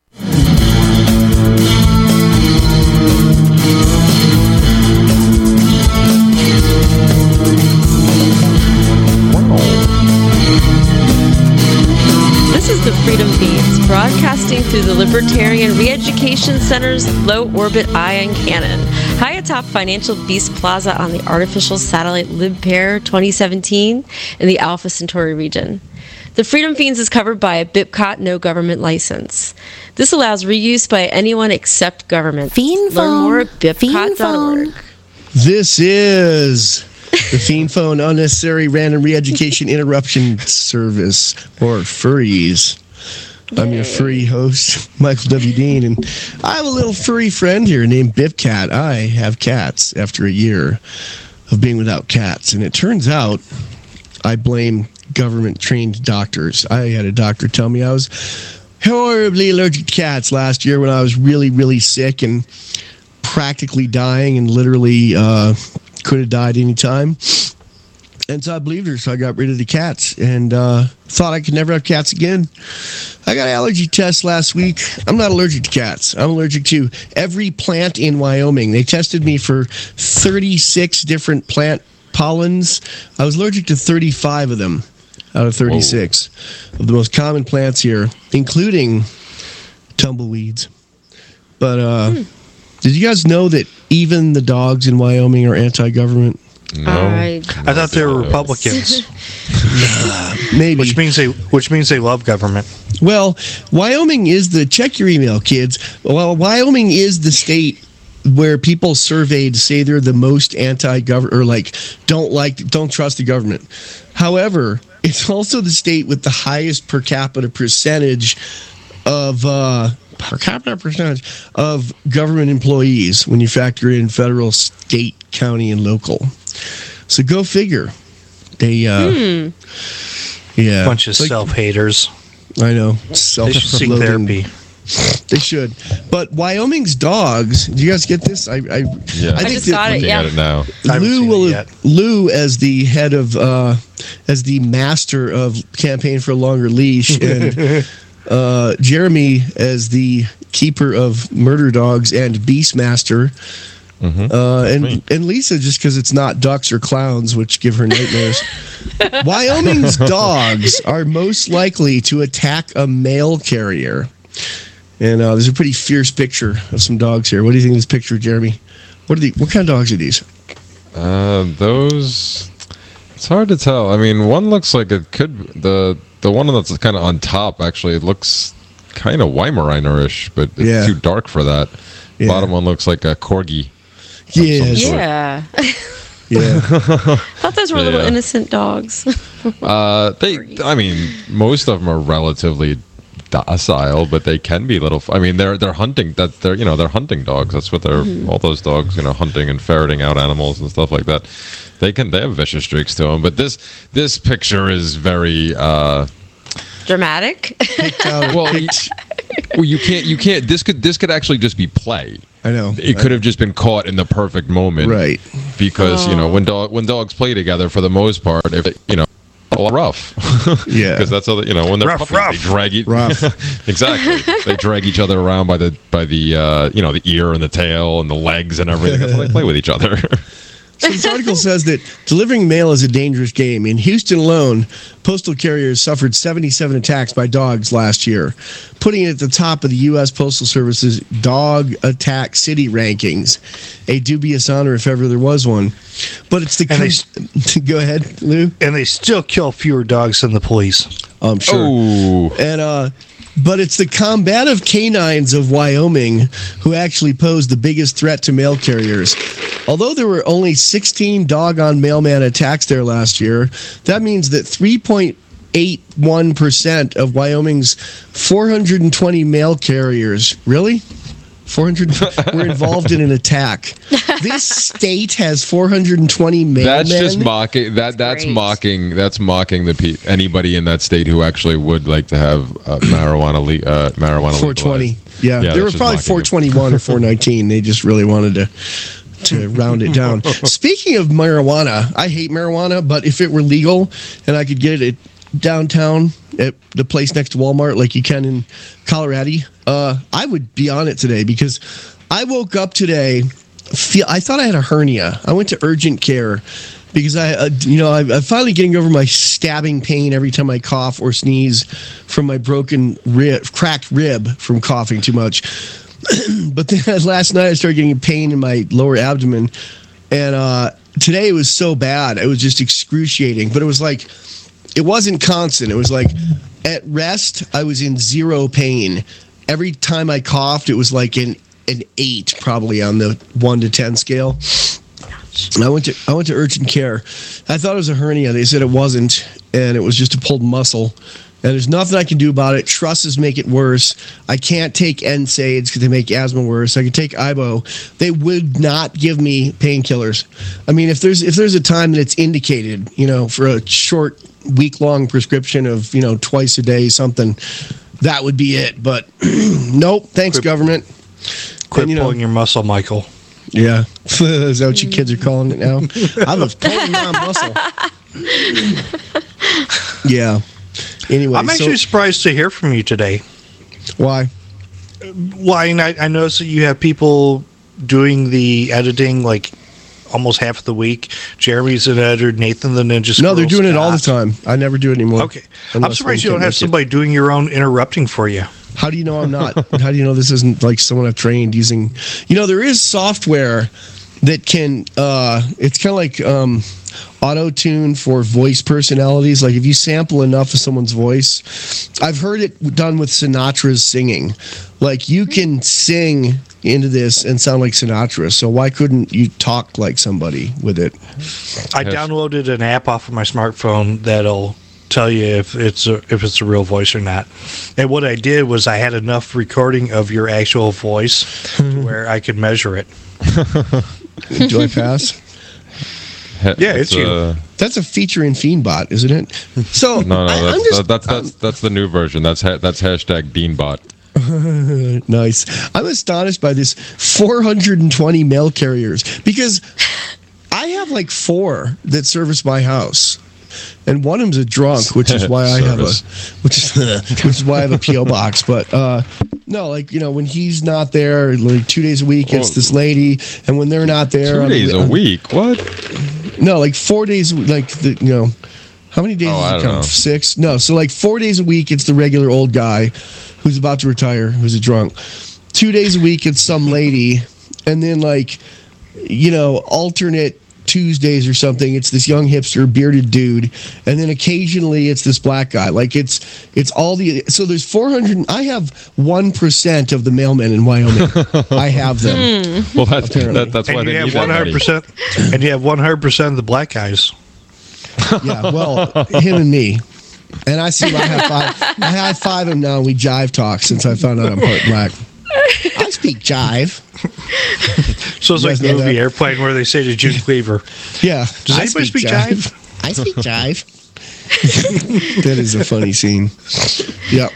This is the Freedom Fiends, broadcasting through the Libertarian Re-Education Center's low-orbit ion cannon, high atop Financial Beast Plaza on the artificial satellite LibPair 2017 in the Alpha Centauri region. The Freedom Fiends is covered by a BIPCOT no government license. This allows reuse by anyone except government. Fiend Learn phone. more at bipcot.org. This is The Fiend Phone Unnecessary Random Re-Education Interruption Service, or furries. I'm your furry host, Michael W. Dean, and I have a little furry friend here named Bipcat. I have cats after a year of being without cats, and it turns out I blame government-trained doctors. I had a doctor tell me I was horribly allergic to cats last year when I was really, really sick and practically dying and literally could have died any time. And so I believed her, so I got rid of the cats and thought I could never have cats again. I got an allergy test last week. I'm not allergic to cats. I'm allergic to every plant in Wyoming. They tested me for 36 different plant pollens. I was allergic to 35 of them out of 36 of the most common plants here, including tumbleweeds. But did you guys know that even the dogs in Wyoming are anti-government? No. I thought they were Republicans. Maybe. Which means they love government. Well, Wyoming is check your email, kids. Well, Wyoming is the state where people surveyed say they're the most anti-government, or don't trust the government. However, it's also the state with the highest per capita percentage of government employees when you factor in federal, state, county, and local. So go figure. They yeah, bunch of self-haters. I know. They should seek therapy. They should. But Wyoming's dogs, do you guys get this? I just got it, Looking at it now. Lou, as the head of, as the master of Campaign for a Longer Leash, and Jeremy as the keeper of murder dogs and Beastmaster, and Lisa just because it's not ducks or clowns, which give her nightmares. Wyoming's dogs are most likely to attack a mail carrier. And there's a pretty fierce picture of some dogs here. What do you think of this picture, Jeremy? What kind of dogs are these? Those, it's hard to tell. I mean, one looks like it could, the one that's kind of on top, actually, it looks kind of Weimaraner-ish, but it's too dark for that. Yeah. Bottom one looks like a corgi. Yeah. Yeah. I thought those were little innocent dogs. I mean, most of them are relatively docile, but they can be little. I mean, they're hunting. They're hunting dogs. That's what they're. All those dogs, hunting and ferreting out animals and stuff like that. They have vicious streaks to them. But this picture is very dramatic. Well, you can't. This could actually just be play. I know. It could have just been caught in the perfect moment, right? Because when dogs play together, for the most part, if rough, yeah, because that's how when they're puppies, they drag exactly. They drag each other around by the the ear and the tail and the legs and everything. That's how they play with each other. So this article says that delivering mail is a dangerous game. In Houston alone, postal carriers suffered 77 attacks by dogs last year, putting it at the top of the U.S. Postal Service's Dog Attack City rankings. A dubious honor if ever there was one. But it's go ahead, Lou. And they still kill fewer dogs than the police. I'm sure. Oh. And but it's the combative canines of Wyoming who actually pose the biggest threat to mail carriers. Although there were only 16 doggone mailman attacks there last year, that means that 3.81% of Wyoming's 420 mail carriers, really? 400 were involved in an attack. This state has 420 mailmen. That's just mocking. That's mocking. That's mocking anybody in that state who actually would like to have marijuana. Marijuana. 420. Yeah, there were probably 421 or 419. They just really wanted to round it down. Speaking of marijuana, I hate marijuana, but if it were legal and I could get it downtown at the place next to Walmart like you can in Colorado, I would be on it today because I woke up today, I thought I had a hernia. I went to urgent care because I'm finally getting over my stabbing pain every time I cough or sneeze from my cracked rib from coughing too much. But then last night I started getting pain in my lower abdomen, and today it was so bad. It was just excruciating, but it was like, it wasn't constant. It was like at rest, I was in zero pain. Every time I coughed, it was like an 8 probably on the 1 to 10 scale. I went to urgent care. I thought it was a hernia. They said it wasn't, and it was just a pulled muscle. And there's nothing I can do about it. Trusses make it worse. I can't take NSAIDs because they make asthma worse. I can take Ibo. They would not give me painkillers. I mean, if there's a time that it's indicated, for a short week-long prescription of, twice a day something, that would be it. But nope. Thanks, government. Quit pulling your muscle, Michael. Yeah. Is that what you kids are calling it now? I was pulling my muscle. Yeah. Anyway, I'm actually surprised to hear from you today. Why? Well, I noticed that you have people doing the editing like almost half of the week. Jeremy's an editor, Nathan the Ninja Squirrel. No, they're doing it all the time. I never do it anymore. Okay. I'm surprised you don't have somebody doing your own interrupting for you. How do you know I'm not? How do you know this isn't like someone I've trained using? There is software that can, it's kind of like auto-tune for voice personalities. Like if you sample enough of someone's voice, I've heard it done with Sinatra's singing. Like you can sing into this and sound like Sinatra, so why couldn't you talk like somebody with it? I downloaded an app off of my smartphone that'll tell you if it's a real voice or not. And what I did was I had enough recording of your actual voice to where I could measure it. Do I pass? Yeah, it's you. That's a feature in FiendBot, isn't it? So no, that's the new version. That's hashtag Beanbot. Nice. I'm astonished by this 420 mail carriers because I have like 4 that service my house. And one of them's a drunk, which is why I have which is why I have a PO box. But no, when he's not there, like 2 days a week, it's this lady, and when they're not there, 2 days a week. What? No, like 4 days. Like how many days does it come? 6? No, so like 4 days a week, it's the regular old guy who's about to retire, who's a drunk. 2 days a week, it's some lady, and then alternate Tuesdays or something, it's this young hipster bearded dude, and then occasionally it's this black guy. Like it's all so there's 400. I have 1% of the mailmen in Wyoming. I have them. Well, that's why they need 100%. And you have 100% of the black guys. Yeah, well, him and me. And I see I have 5. I have 5 of them now. And we jive talk since I found out I'm part black. I speak jive. So it's like the movie Airplane where they say to June Cleaver, yeah. Does anybody speak jive? I speak jive. That is a funny scene. Yep.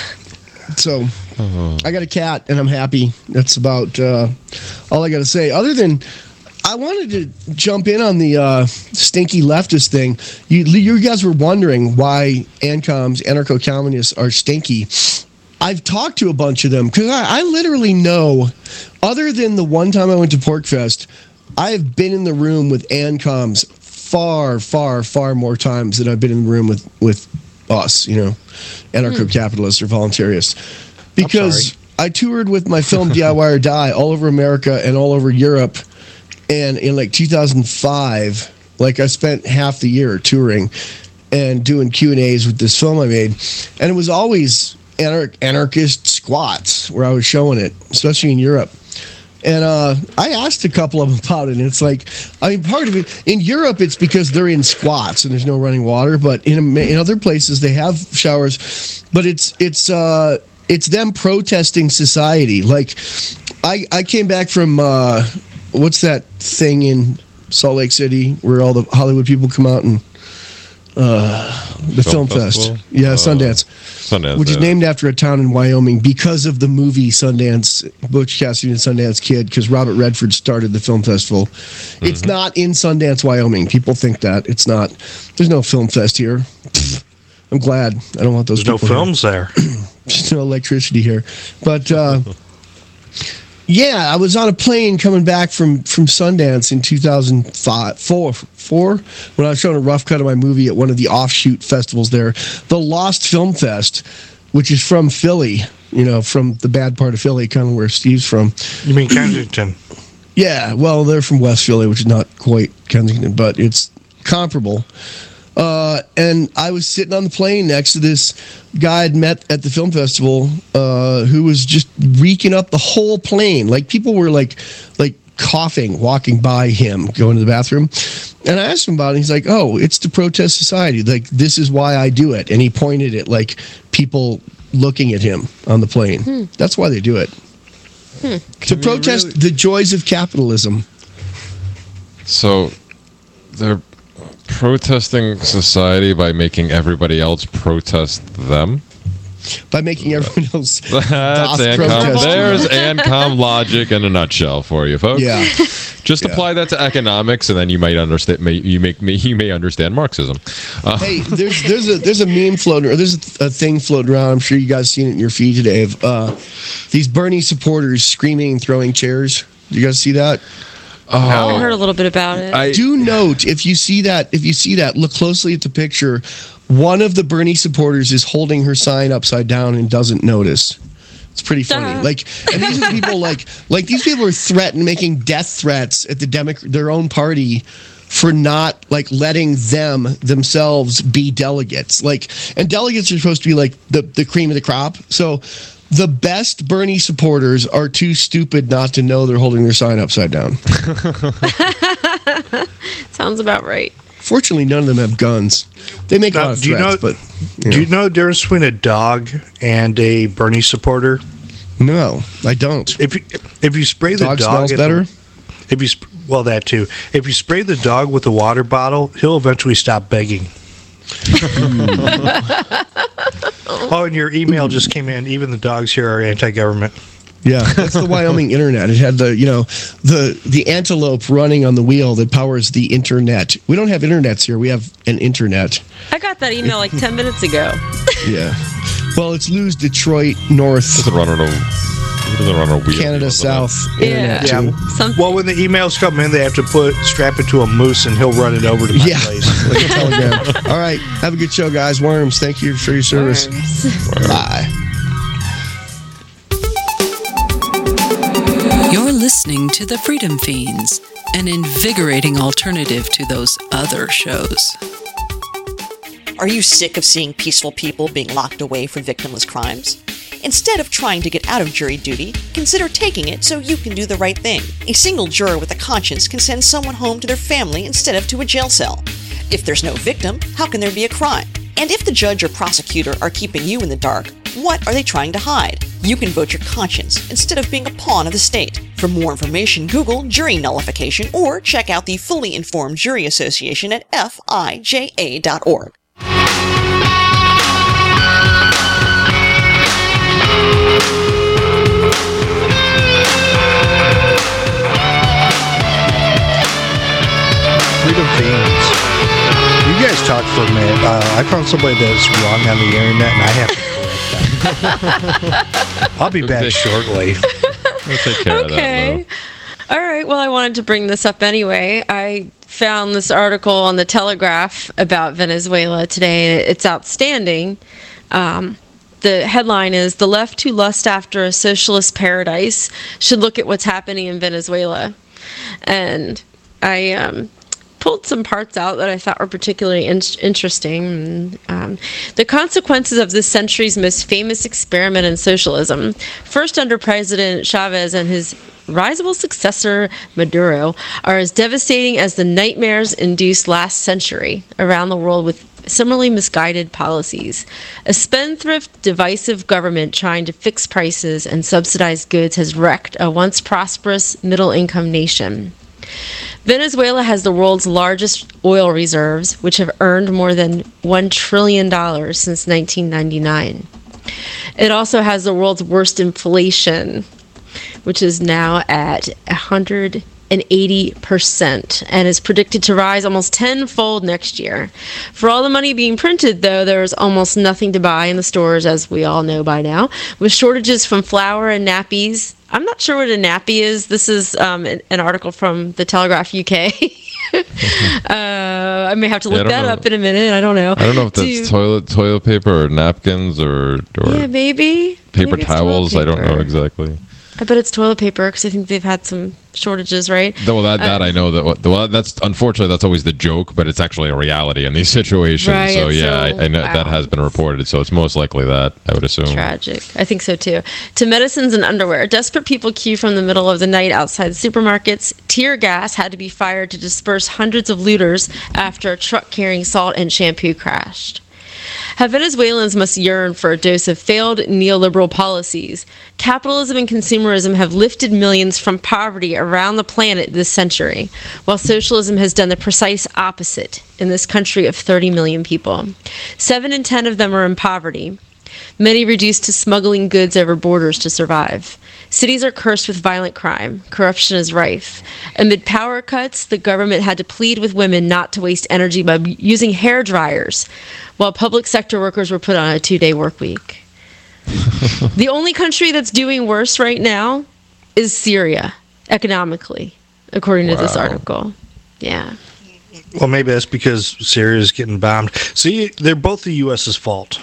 So I got a cat and I'm happy. That's about all I got to say. Other than I wanted to jump in on the stinky leftist thing. You guys were wondering why ANCOMs, anarcho-communists, are stinky. I've talked to a bunch of them because I literally know, other than the one time I went to PorcFest, I have been in the room with ANCOMs far, far, far more times than I've been in the room with us, anarcho-capitalists or voluntarists. Because I toured with my film DIY or Die all over America and all over Europe. And in 2005, I spent half the year touring and doing Q&As with this film I made. And it was always anarchist squats where I was showing it, especially in Europe. And I asked a couple of them about it, and it's part of it, in Europe, it's because they're in squats and there's no running water, but in other places they have showers, but it's them protesting society. I came back from, what's that thing in Salt Lake City where all the Hollywood people come out and the Film Fest. Yeah, Sundance, which is named after a town in Wyoming because of the movie Sundance, Butch Cassidy and Sundance Kid, because Robert Redford started the film festival. Mm-hmm. It's not in Sundance, Wyoming. People think that. It's not. There's no film fest here. I'm glad. I don't want those people. There's no films there. There's no electricity here. But yeah, I was on a plane coming back from Sundance in 2004 when I was showing a rough cut of my movie at one of the offshoot festivals there, the Lost Film Fest, which is from Philly, from the bad part of Philly, kind of where Steve's from. You mean Kensington? Yeah, well, they're from West Philly, which is not quite Kensington, but it's comparable. And I was sitting on the plane next to this guy I'd met at the film festival, who was just reeking up the whole plane. People were coughing, walking by him, going to the bathroom. And I asked him about it. He's like, "Oh, it's the protest society. Like, this is why I do it." And he pointed at like people looking at him on the plane. That's why they do it. To protest the joys of capitalism. So they're protesting society by making everybody else protest them? By making everyone else There's ANCOM logic in a nutshell for you, folks. Yeah. Just apply that to economics, and then you might understand. You may understand Marxism. Hey, there's a meme floating, or there's a thing floating around. I'm sure you guys seen it in your feed today of these Bernie supporters screaming and throwing chairs. You guys see that? I heard a little bit about it. Do note, if you see that, look closely at the picture. One of the Bernie supporters is holding her sign upside down and doesn't notice. It's pretty funny. And these are people like these people are making death threats at their own party for not letting themselves be delegates. And delegates are supposed to be the cream of the crop. So the best Bernie supporters are too stupid not to know they're holding their sign upside down. Sounds about right. Fortunately, none of them have guns. They make a lot of threats, but... Do you know the difference between a dog and a Bernie supporter? No, I don't. If you spray the dog... smells better? That too. If you spray the dog with a water bottle, he'll eventually stop begging. And your email just came in. Even the dogs here are anti-government. Yeah, that's the Wyoming internet. It had the antelope running on the wheel that powers the internet. We don't have internets here. We have an internet. I got that email 10 minutes ago. Yeah. Well, it's Lou's Detroit North. Doesn't run on a wheel. Canada South. Yeah. Well, when the emails come in, they have to strap it to a moose, and he'll run it over to my place. Like a telegram. All right. Have a good show, guys. Worms, thank you for your service. Bye. You're listening to The Freedom Fiends, an invigorating alternative to those other shows. Are you sick of seeing peaceful people being locked away for victimless crimes? Instead of trying to get out of jury duty, consider taking it so you can do the right thing. A single juror with a conscience can send someone home to their family instead of to a jail cell. If there's no victim, how can there be a crime? And if the judge or prosecutor are keeping you in the dark, what are they trying to hide? You can vote your conscience instead of being a pawn of the state. For more information, Google jury nullification or check out the Fully Informed Jury Association at fija.org. Freedom Fiends. You guys talk for a minute. I found somebody that's wrong on the internet, and I have to correct that. I'll be back shortly. We'll take care of that, All right. Well, I wanted to bring this up anyway. I found this article on the Telegraph about Venezuela today. It's outstanding. The headline is, "The left who lust after a socialist paradise should look at what's happening in Venezuela." And I pulled some parts out that I thought were particularly interesting. The consequences of this century's most famous experiment in socialism, first under President Chavez and his risible successor Maduro, are as devastating as the nightmares induced last century around the world with similarly misguided policies. A spendthrift, divisive government trying to fix prices and subsidize goods has wrecked a once prosperous middle-income nation. Venezuela has the world's largest oil reserves, which have earned more than $1 trillion since 1999. It also has the world's worst inflation, which is now at 180% and is predicted to rise almost tenfold next year. For all the money being printed, though, there is almost nothing to buy in the stores, as we all know by now, with shortages from flour and nappies. I'm not sure what a nappy is. This is an article from the Telegraph UK. I may have to look that up in a minute. I don't know. I don't know if that's toilet paper or napkins or yeah, maybe paper towels. I don't know exactly. I bet it's toilet paper because I think they've had some shortages, right? Well, that I know that. Well, that's unfortunately that's always the joke, but it's actually a reality in these situations. Right, so yeah, so, I know wow. that has been reported. So it's most likely that, I would assume. Tragic. I think so too. To medicines and underwear. Desperate people queue from the middle of the night outside supermarkets. Tear gas had to be fired to disperse hundreds of looters after a truck carrying salt and shampoo crashed. How Venezuelans must yearn for a dose of failed neoliberal policies. Capitalism and consumerism have lifted millions from poverty around the planet this century, while socialism has done the precise opposite in this country of 30 million people. 7 in 10 of them are in poverty, many reduced to smuggling goods over borders to survive. Cities are cursed with violent crime. Corruption is rife. Amid power cuts, the government had to plead with women not to waste energy by using hair dryers, while public sector workers were put on a 2-day work week. The only country that's doing worse right now is Syria, economically, according to this article. Yeah. Well, maybe that's because Syria is getting bombed. See, they're both the U.S.'s fault.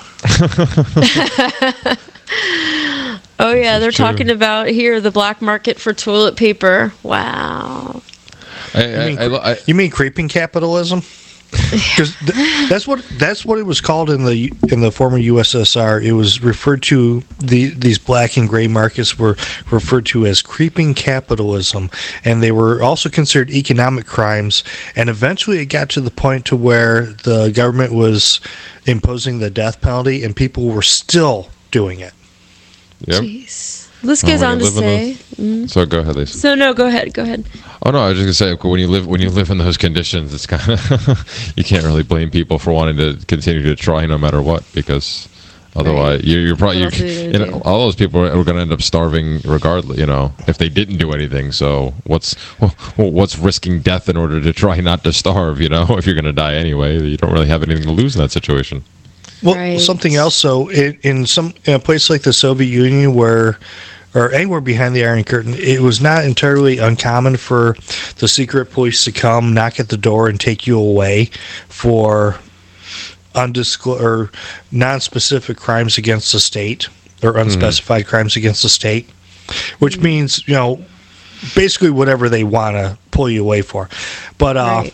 Oh, yeah, they're talking about here the black market for toilet paper. Wow. You mean creeping capitalism? Because that's what it was called in the former USSR. It was referred to, these black and gray markets were referred to as creeping capitalism, and they were also considered economic crimes. And eventually, it got to the point to where the government was imposing the death penalty, and people were still doing it. Yep. Jeez. This goes on to say. So go ahead, Lisa. So no, go ahead. Oh no, I was just gonna say, when you live in those conditions, it's kind of you can't really blame people for wanting to continue to try no matter what, because otherwise you're probably all those people are going to end up starving regardless. If they didn't do anything. So what's risking death in order to try not to starve? If you're going to die anyway, you don't really have anything to lose in that situation. Well, something else. So in a place like the Soviet Union, or anywhere behind the Iron Curtain, it was not entirely uncommon for the secret police to come, knock at the door, and take you away for undisclosed or non-specific crimes against the state, or unspecified crimes against the state, which means basically whatever they want to pull you away for. But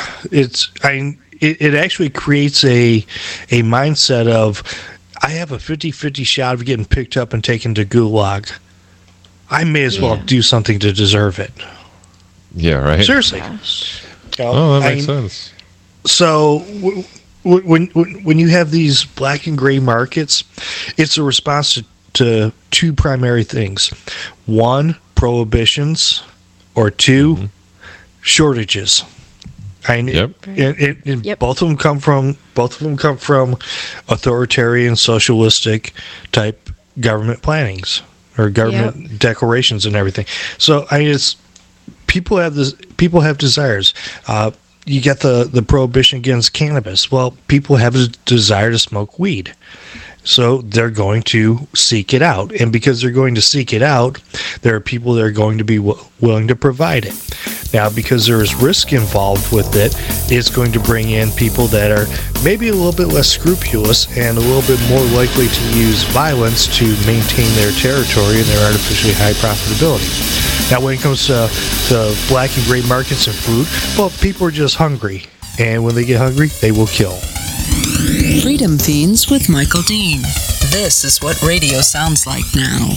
it actually creates a mindset of, I have a 50-50 shot of getting picked up and taken to Gulag. I may as well do something to deserve it. Yeah, right. Seriously. That makes sense. So when you have these black and gray markets, it's a response to two primary things. One, prohibitions, or two, shortages. Both of them come from authoritarian, socialistic type government plannings or government declarations and everything. So people have desires. You get the prohibition against cannabis. Well, people have a desire to smoke weed. So they're going to seek it out. And because they're going to seek it out, there are people that are going to be willing to provide it. Now, because there is risk involved with it, it's going to bring in people that are maybe a little bit less scrupulous and a little bit more likely to use violence to maintain their territory and their artificially high profitability. Now, when it comes to black and gray markets and food, well, people are just hungry. And when they get hungry, they will kill. Freedom Fiends with Michael Dean. This is what radio sounds like now.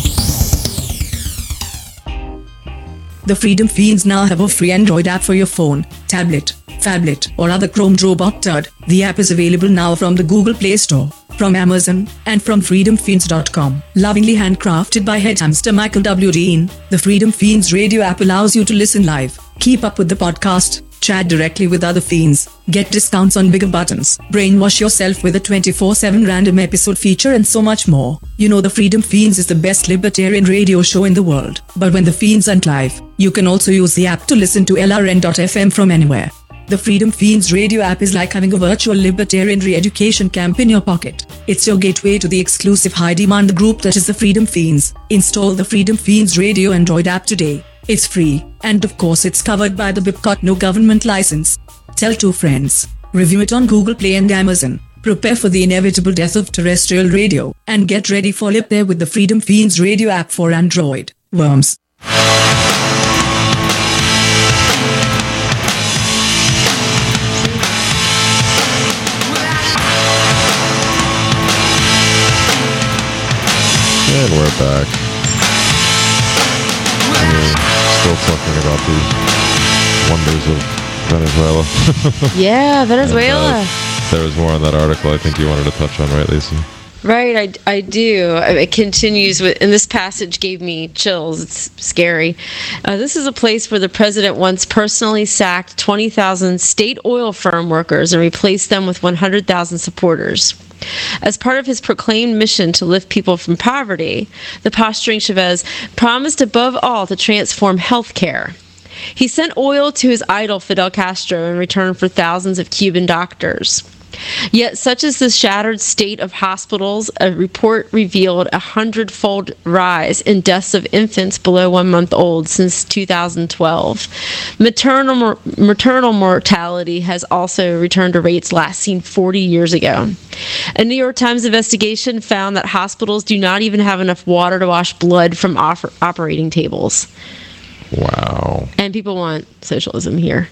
The Freedom Fiends now have a free Android app for your phone, tablet, phablet, or other Chrome robot turd. The app is available now from the Google Play Store, from Amazon, and from freedomfiends.com. Lovingly handcrafted by head hamster Michael W. Dean, the Freedom Fiends radio app allows you to listen live, keep up with the podcast, chat directly with other fiends, get discounts on bigger buttons, brainwash yourself with a 24/7 random episode feature, and so much more. The Freedom Fiends is the best libertarian radio show in the world. But when the fiends aren't live, you can also use the app to listen to LRN.FM from anywhere. The Freedom Fiends radio app is like having a virtual libertarian re-education camp in your pocket. It's your gateway to the exclusive high-demand group that is the Freedom Fiends. Install the Freedom Fiends radio Android app today. It's free, and of course it's covered by the BIPCOT no government license. Tell 2 friends. Review it on Google Play and Amazon. Prepare for the inevitable death of terrestrial radio, and get ready for Lip There with the Freedom Fiends radio app for Android. worms. And we're back. Still talking about the wonders of Venezuela. Yeah, Venezuela. There was more on that article I think you wanted to touch on, right, Lisa? Right, I do. It continues with, and this passage gave me chills. It's scary. This is a place where the president once personally sacked 20,000 state oil firm workers and replaced them with 100,000 supporters. As part of his proclaimed mission to lift people from poverty, the posturing Chavez promised above all to transform healthcare. He sent oil to his idol Fidel Castro in return for thousands of Cuban doctors. Yet, such is the shattered state of hospitals, a report revealed a 100-fold rise in deaths of infants below 1 month old since 2012. Maternal mortality has also returned to rates last seen 40 years ago. A New York Times investigation found that hospitals do not even have enough water to wash blood from operating tables. Wow. And people want socialism here.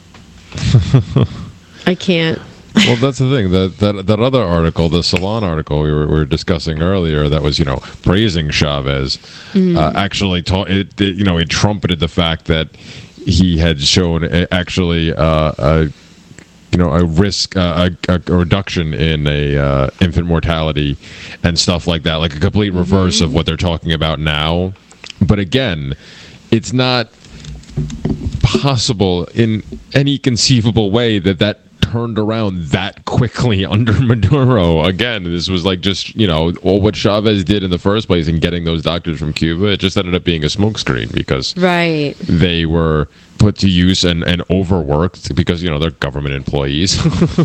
I can't. Well, that's the thing. That other article, the Salon article we were discussing earlier, that was praising Chavez. Actually, it trumpeted the fact that he had shown actually a risk, a reduction in infant mortality and stuff like that, like a complete reverse of what they're talking about now. But again, it's not possible in any conceivable way that turned around that quickly under Maduro. Again, this was like just, what Chavez did in the first place in getting those doctors from Cuba, it just ended up being a smokescreen because they were put to use and overworked because, they're government employees.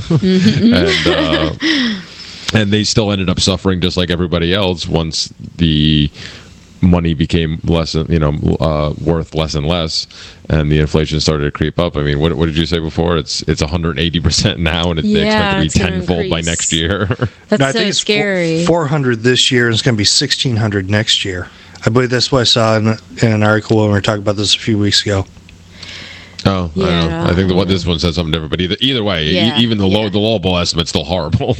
And they still ended up suffering just like everybody else once the money became less, worth less and less, and the inflation started to creep up. I mean, what did you say before? It's 180% now, and they expect to be tenfold by next year. That's I think it's scary. 400 this year, and it's going to be 1,600 next year. I believe that's what I saw in an article when we were talking about this a few weeks ago. Oh, yeah. I know. I think this one says something different, but either way, even the lowball estimate's still horrible.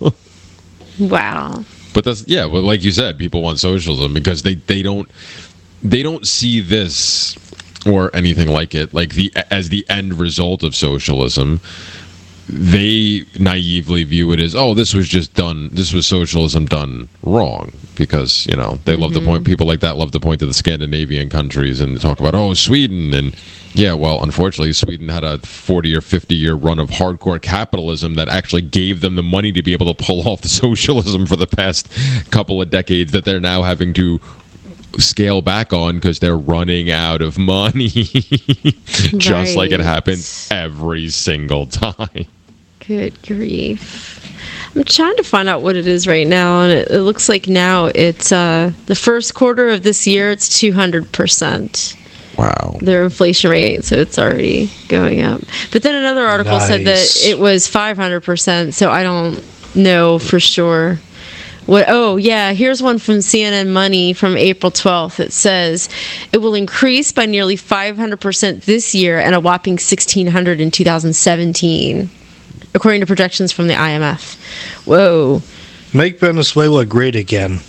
Wow. But that's well, like you said, people want socialism because they don't see this or anything like it as the end result of socialism. They naively view it as, this was socialism done wrong because they love to point, people like that love to point to the Scandinavian countries and talk about Sweden, and unfortunately Sweden had a 40 or 50 year run of hardcore capitalism that actually gave them the money to be able to pull off the socialism for the past couple of decades that they're now having to scale back on because they're running out of money. Just like it happens every single time. Good grief. I'm trying to find out what it is right now, and it looks like now it's the first quarter of this year, it's 200%. Wow. Their inflation rate, so it's already going up. But then another article said that it was 500%, so I don't know for sure. Here's one from CNN Money from April 12th. It says it will increase by nearly 500% this year and a whopping 1,600 in 2017, according to projections from the IMF. Whoa. Make Venezuela great again.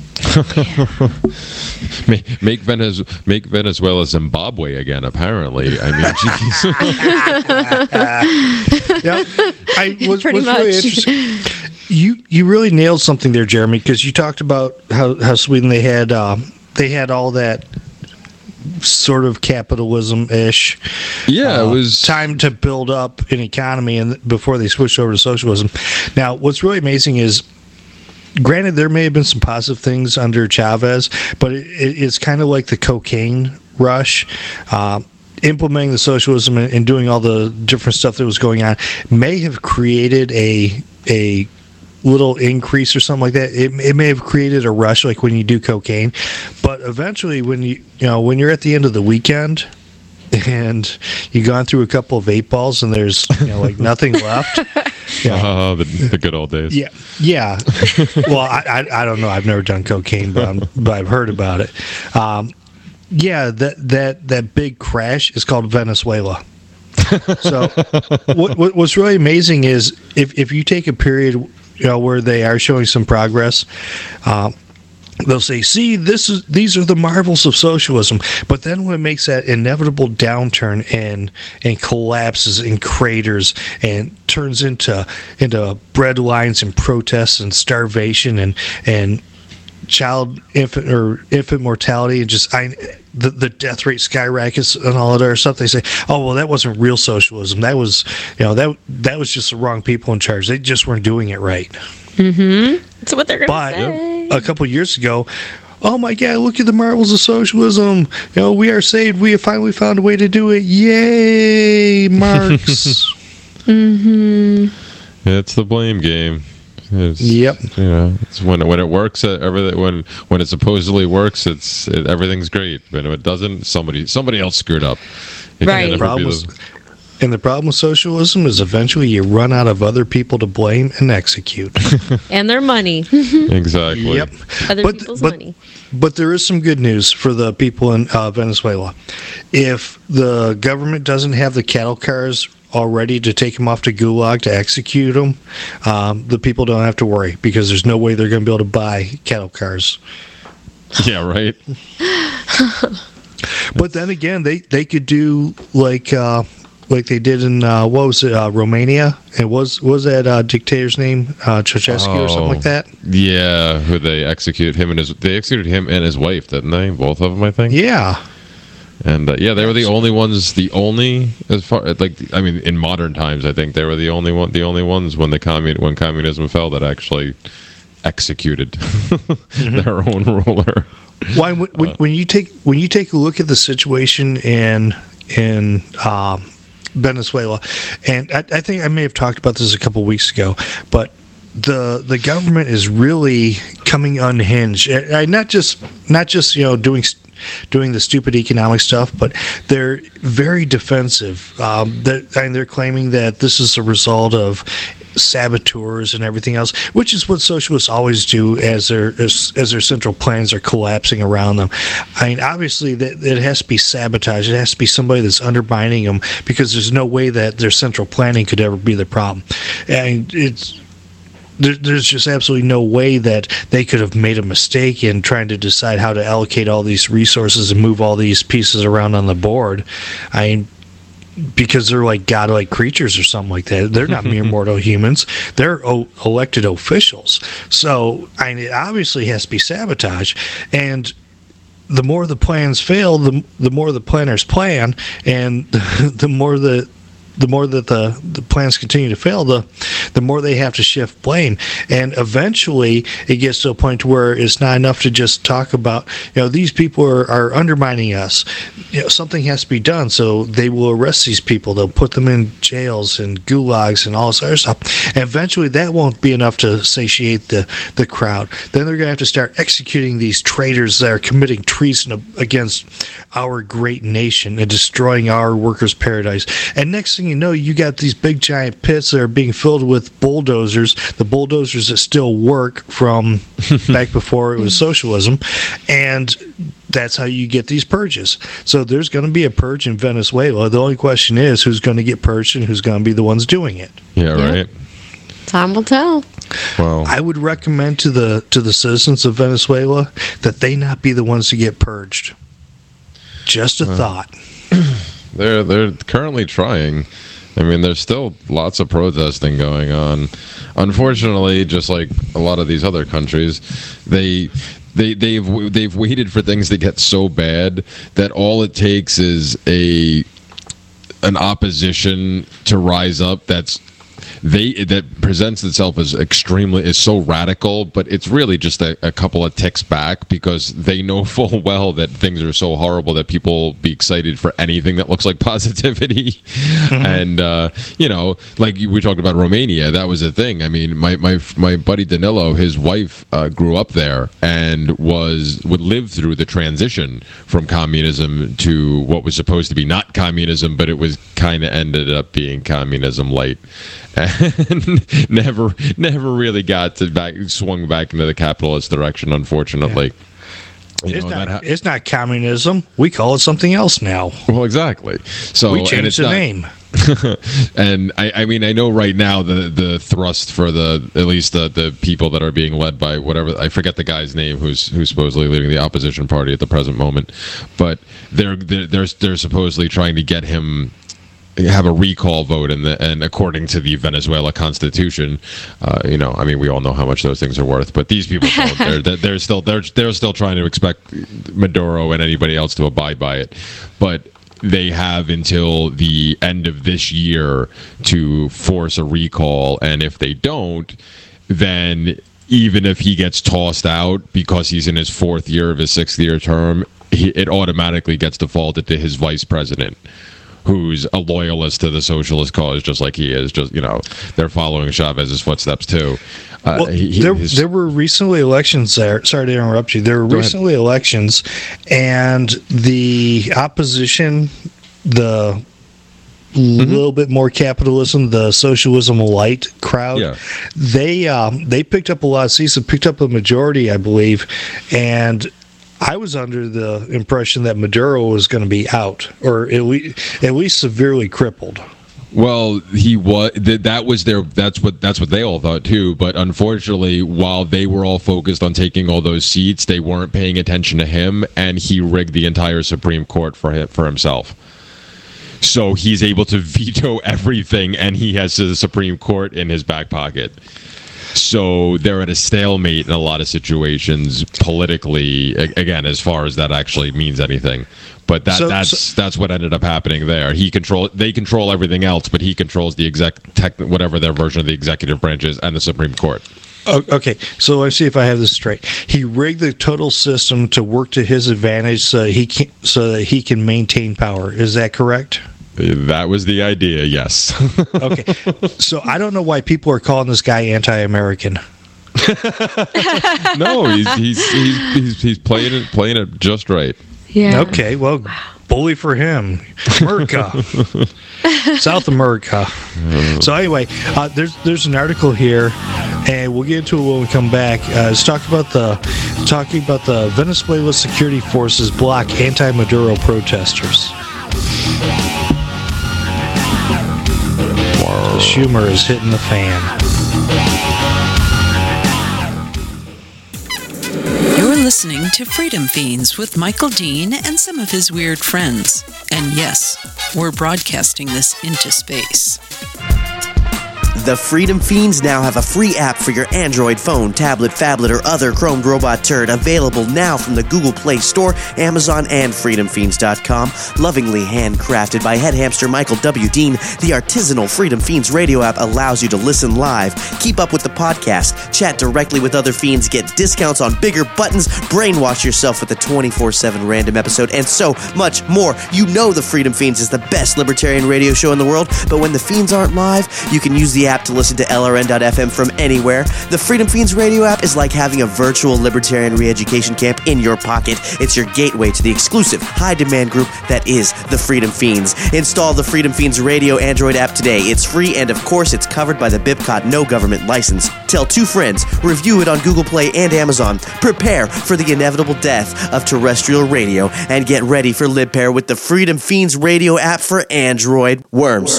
Make Venezuela Zimbabwe again, apparently. I mean, what's really interesting, you really nailed something there, Jeremy, because you talked about how Sweden, they had all that sort of capitalism-ish. It was time to build up an economy and before they switched over to socialism. Now, what's really amazing is, granted, there may have been some positive things under Chavez, but it's kind of like the cocaine rush. Implementing the socialism and doing all the different stuff that was going on may have created a little increase or something like that. It may have created a rush, like when you do cocaine, but eventually when when you're at the end of the weekend and you've gone through a couple of 8 balls and there's like nothing left. The good old days. Yeah. Well, I don't know. I've never done cocaine, but I've heard about it. Yeah, that big crash is called Venezuela. So what's really amazing is if you take a period where they are showing some progress, they'll say, see, these are the marvels of socialism. But then when it makes that inevitable downturn and collapses and craters and turns into bread lines and protests and starvation and infant mortality and just the death rate skyrockets and all that other stuff, they say, oh, well, that wasn't real socialism. That was that was just the wrong people in charge. They just weren't doing it right. Mm-hmm. That's what they're going to say. A couple years ago, oh my God, look at the marvels of socialism. We are saved. We have finally found a way to do it. Yay, Marx. Mm-hmm. It's the blame game. Yep. It's when it works, everything when it supposedly works, everything's great. But if it doesn't, somebody else screwed up. Right. And the problem with socialism is eventually you run out of other people to blame and execute. And their money. Exactly. Yep. Other people's money. But there is some good news for the people in Venezuela. If the government doesn't have the cattle cars all ready to take them off to Gulag to execute them, the people don't have to worry because there's no way they're going to be able to buy cattle cars. Yeah, right. But then again, they could do like they did in Romania. And was that dictator's name Ceausescu or something like that? Yeah, who they executed him and his wife, didn't they? Both of them, I think. Yeah. And they were the only ones. As far in modern times, I think they were the only ones when communism fell that actually executed their own ruler. Why when you take a look at the situation in Venezuela, and I think I may have talked about this a couple of weeks ago, but the government is really coming unhinged. Not just doing the stupid economic stuff, but they're very defensive. They're claiming that this is a result of saboteurs and everything else, which is what socialists always do as their central plans are collapsing around them. I mean, obviously, it has to be sabotage. It has to be somebody that's undermining them because there's no way that their central planning could ever be the problem. And there's just absolutely no way that they could have made a mistake in trying to decide how to allocate all these resources and move all these pieces around on the board. I mean, because they're like godlike creatures or something like that. They're not mere mortal humans. They're elected officials. So I mean, it obviously has to be sabotage. And the more the plans fail, the more the planners plan, and the more that the plans continue to fail, the more they have to shift blame. And eventually it gets to a point where it's not enough to just talk about, these people are undermining us. Something has to be done. So they will arrest these people. They'll put them in jails and gulags and all this other stuff. And eventually that won't be enough to satiate the crowd. Then they're going to have to start executing these traitors that are committing treason against our great nation and destroying our workers' paradise. And next thing you know, you got these big giant pits that are being filled with bulldozers, the bulldozers that still work from back before it was socialism, and that's how you get these purges. So there's going to be a purge in Venezuela. The only question is who's going to get purged and who's going to be the ones doing it. Yeah, right. Time will tell. Well, I would recommend to the citizens of Venezuela that they not be the ones to get purged. Just a thought. They're currently trying. I mean, there's still lots of protesting going on. Unfortunately, just like a lot of these other countries, they've waited for things to get so bad that all it takes is an opposition to rise up that presents itself as is so radical, but it's really just a couple of ticks back because they know full well that things are so horrible that people will be excited for anything that looks like positivity. And like we talked about Romania, that was a thing. I mean, my buddy Danilo, his wife grew up there and would live through the transition from communism to what was supposed to be not communism, but it was kind of ended up being communism light. And never really got swung back into the capitalist direction, unfortunately. It's not communism. We call it something else now. Well, exactly. So we changed the name. And I mean, I know right now the thrust for at least the people that are being led by whatever, I forget the guy's name who's supposedly leading the opposition party at the present moment, but they're supposedly trying to get him have a recall vote, and according to the Venezuela Constitution, I mean, we all know how much those things are worth, but these people don't. they're still trying to expect Maduro and anybody else to abide by it, but they have until the end of this year to force a recall, and if they don't, then even if he gets tossed out because he's in his 4th year of his 6th-year term, it automatically gets defaulted to his vice president, who's a loyalist to the socialist cause, just like he is. Just, they're following Chavez's footsteps too. There were recently elections there. Sorry to interrupt you. There were recently elections, and the opposition, the little bit more capitalism, the socialism light crowd, they picked up a lot of seats and picked up a majority, I believe, and I was under the impression that Maduro was going to be out, or at least severely crippled. Well, he was. That's what they all thought too. But unfortunately, while they were all focused on taking all those seats, they weren't paying attention to him, and he rigged the entire Supreme Court for himself. So he's able to veto everything, and he has the Supreme Court in his back pocket. So they're at a stalemate in a lot of situations politically, again, as far as that actually means anything. But that's what ended up happening there. They control everything else, but he controls the whatever their version of the executive branch is, and the Supreme Court. Okay, so let's see if I have this straight. He rigged the total system to work to his advantage so that he can maintain power. Is that correct? That was the idea, yes. Okay, so I don't know why people are calling this guy anti-American. No, he's playing it just right. Yeah. Okay, well, bully for him. America. South America. So anyway, there's an article here, and we'll get into it when we come back. It's talking about the Venezuela security forces block anti-Maduro protesters. The humor is hitting the fan. You're listening to Freedom Fiends with Michael Dean and some of his weird friends. And yes, we're broadcasting this into space. The Freedom Fiends now have a free app for your Android phone, tablet, phablet, or other Chrome robot turd, available now from the Google Play Store, Amazon, and FreedomFiends.com. Lovingly handcrafted by head hamster Michael W. Dean, the artisanal Freedom Fiends radio app allows you to listen live, keep up with the podcast, chat directly with other fiends, get discounts on bigger buttons, brainwash yourself with a 24/7 random episode, and so much more. You know the Freedom Fiends is the best libertarian radio show in the world, but when the fiends aren't live, you can use the app to listen to LRN.FM from anywhere. The Freedom Fiends radio app is like having a virtual libertarian re-education camp in your pocket. It's your gateway to the exclusive high-demand group that is the Freedom Fiends. Install the Freedom Fiends radio Android app today. It's free, and of course, it's covered by the BIPCOT no government license. Tell 2 friends. Review it on Google Play and Amazon. Prepare for the inevitable death of terrestrial radio, and get ready for LibPair with the Freedom Fiends radio app for Android. Worms.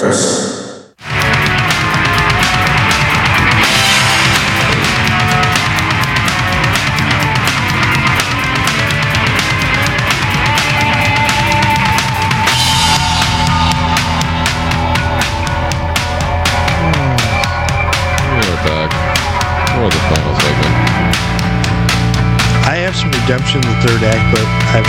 Redemption, the third act, but I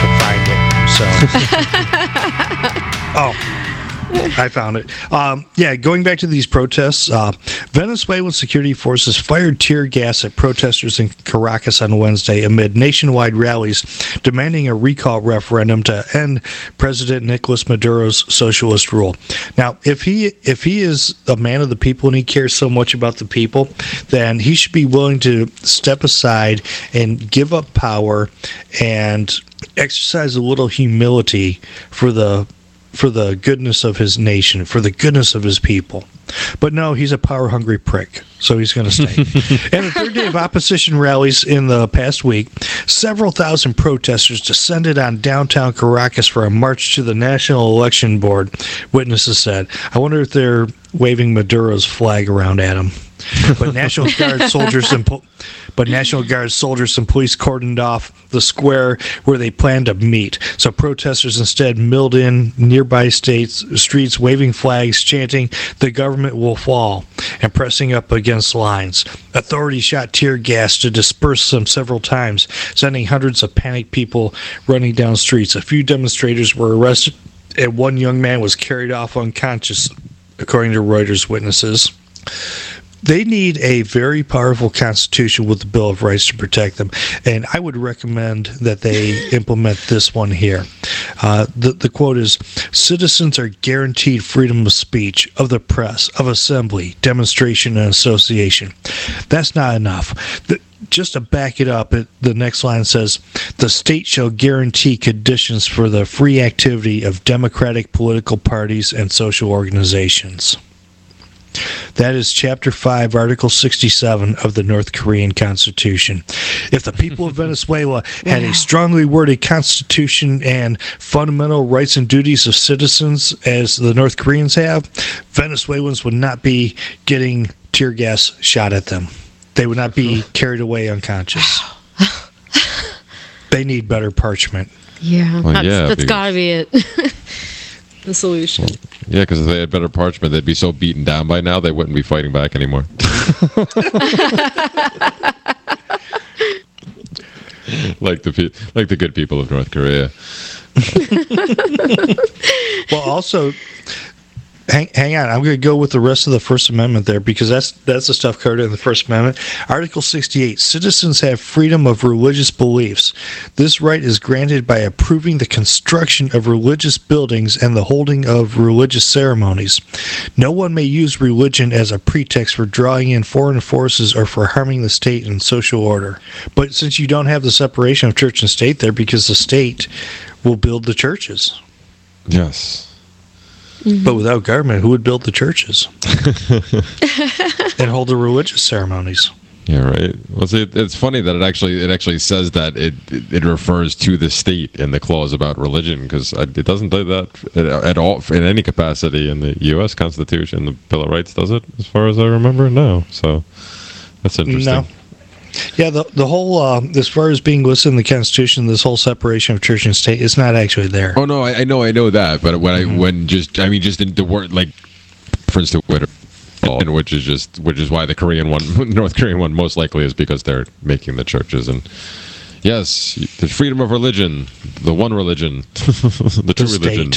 have to find it. So, I found it. Going back to these protests, Venezuelan security forces fired tear gas at protesters in Caracas on Wednesday amid nationwide rallies demanding a recall referendum to end President Nicolas Maduro's socialist rule. Now, if he is a man of the people and he cares so much about the people, then he should be willing to step aside and give up power and exercise a little humility for the goodness of his nation, for the goodness of his people. But no, he's a power-hungry prick, so he's going to stay. And the third day of opposition rallies in the past week, several thousand protesters descended on downtown Caracas for a march to the National Election Board, witnesses said. I wonder if they're waving Maduro's flag around at him. But National Guard soldiers and police cordoned off the square where they planned to meet. So protesters instead milled in nearby streets, waving flags, chanting, "The government will fall," and pressing up against lines. Authorities shot tear gas to disperse them several times, sending hundreds of panicked people running down streets. A few demonstrators were arrested, and one young man was carried off unconscious, according to Reuters witnesses. They need a very powerful constitution with the Bill of Rights to protect them, and I would recommend that they implement this one here. The quote is, "Citizens are guaranteed freedom of speech, of the press, of assembly, demonstration, and association." That's not enough. Just to back it up, the next line says, "The state shall guarantee conditions for the free activity of democratic political parties and social organizations." That is Chapter 5, Article 67 of the North Korean Constitution. If the people of Venezuela had a strongly worded constitution and fundamental rights and duties of citizens as the North Koreans have, Venezuelans would not be getting tear gas shot at them. They would not be carried away unconscious. They need better parchment. Yeah, that's got to be it. The solution. Yeah, because if they had better parchment, they'd be so beaten down by now they wouldn't be fighting back anymore. like the good people of North Korea. Well, also, hang on. I'm going to go with the rest of the First Amendment there, because that's the stuff covered in the First Amendment. Article 68, citizens have freedom of religious beliefs. This right is granted by approving the construction of religious buildings and the holding of religious ceremonies. No one may use religion as a pretext for drawing in foreign forces or for harming the state and social order. But since you don't have the separation of church and state there, because the state will build the churches. Yes. Mm-hmm. But without government, who would build the churches and hold the religious ceremonies? Yeah, right. Well, see, it's funny that it actually says that it refers to the state in the clause about religion, because it doesn't do that at all in any capacity in the U.S. Constitution. The Bill of Rights does it, as far as I remember. No, so that's interesting. No. Yeah, the whole as far as being listed in the Constitution, this whole separation of church and state is not actually there. Oh no, I know that, but when just in the word, like, reference to it, and which is why the North Korean one most likely is because they're making the churches. And yes, the freedom of religion, the one religion, the true religion,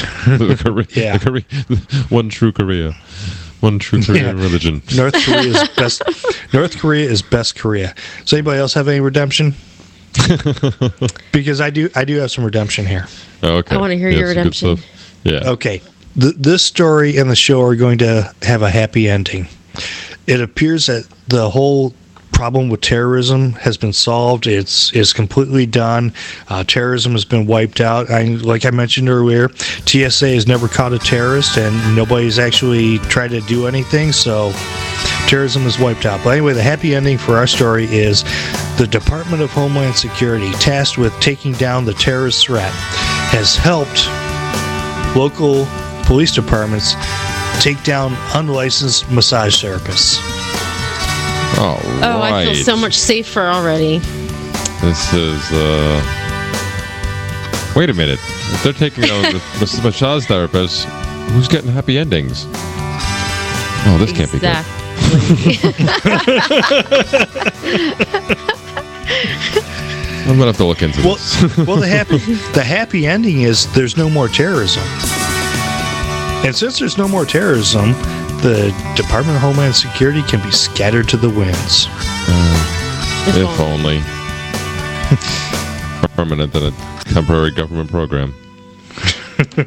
one true Korea. One true Korean religion. North Korea is best Korea. Does anybody else have any redemption? Because I do have some redemption here. Oh, okay. I want to hear your redemption. Yeah. Okay. This story and the show are going to have a happy ending. It appears that the whole problem with terrorism has been solved. It's completely done. Terrorism has been wiped out. Like I mentioned earlier, TSA has never caught a terrorist, and nobody's actually tried to do anything, so terrorism is wiped out. But anyway, the happy ending for our story is the Department of Homeland Security, tasked with taking down the terrorist threat, has helped local police departments take down unlicensed massage therapists. Oh, I feel so much safer already. This is, wait a minute. If they're taking down the massage therapists, who's getting happy endings? Oh, this can't be good. I'm gonna have to look into this. Well, the happy ending is there's no more terrorism. And since there's no more terrorism, the Department of Homeland Security can be scattered to the winds. If only. Permanent than a temporary government program.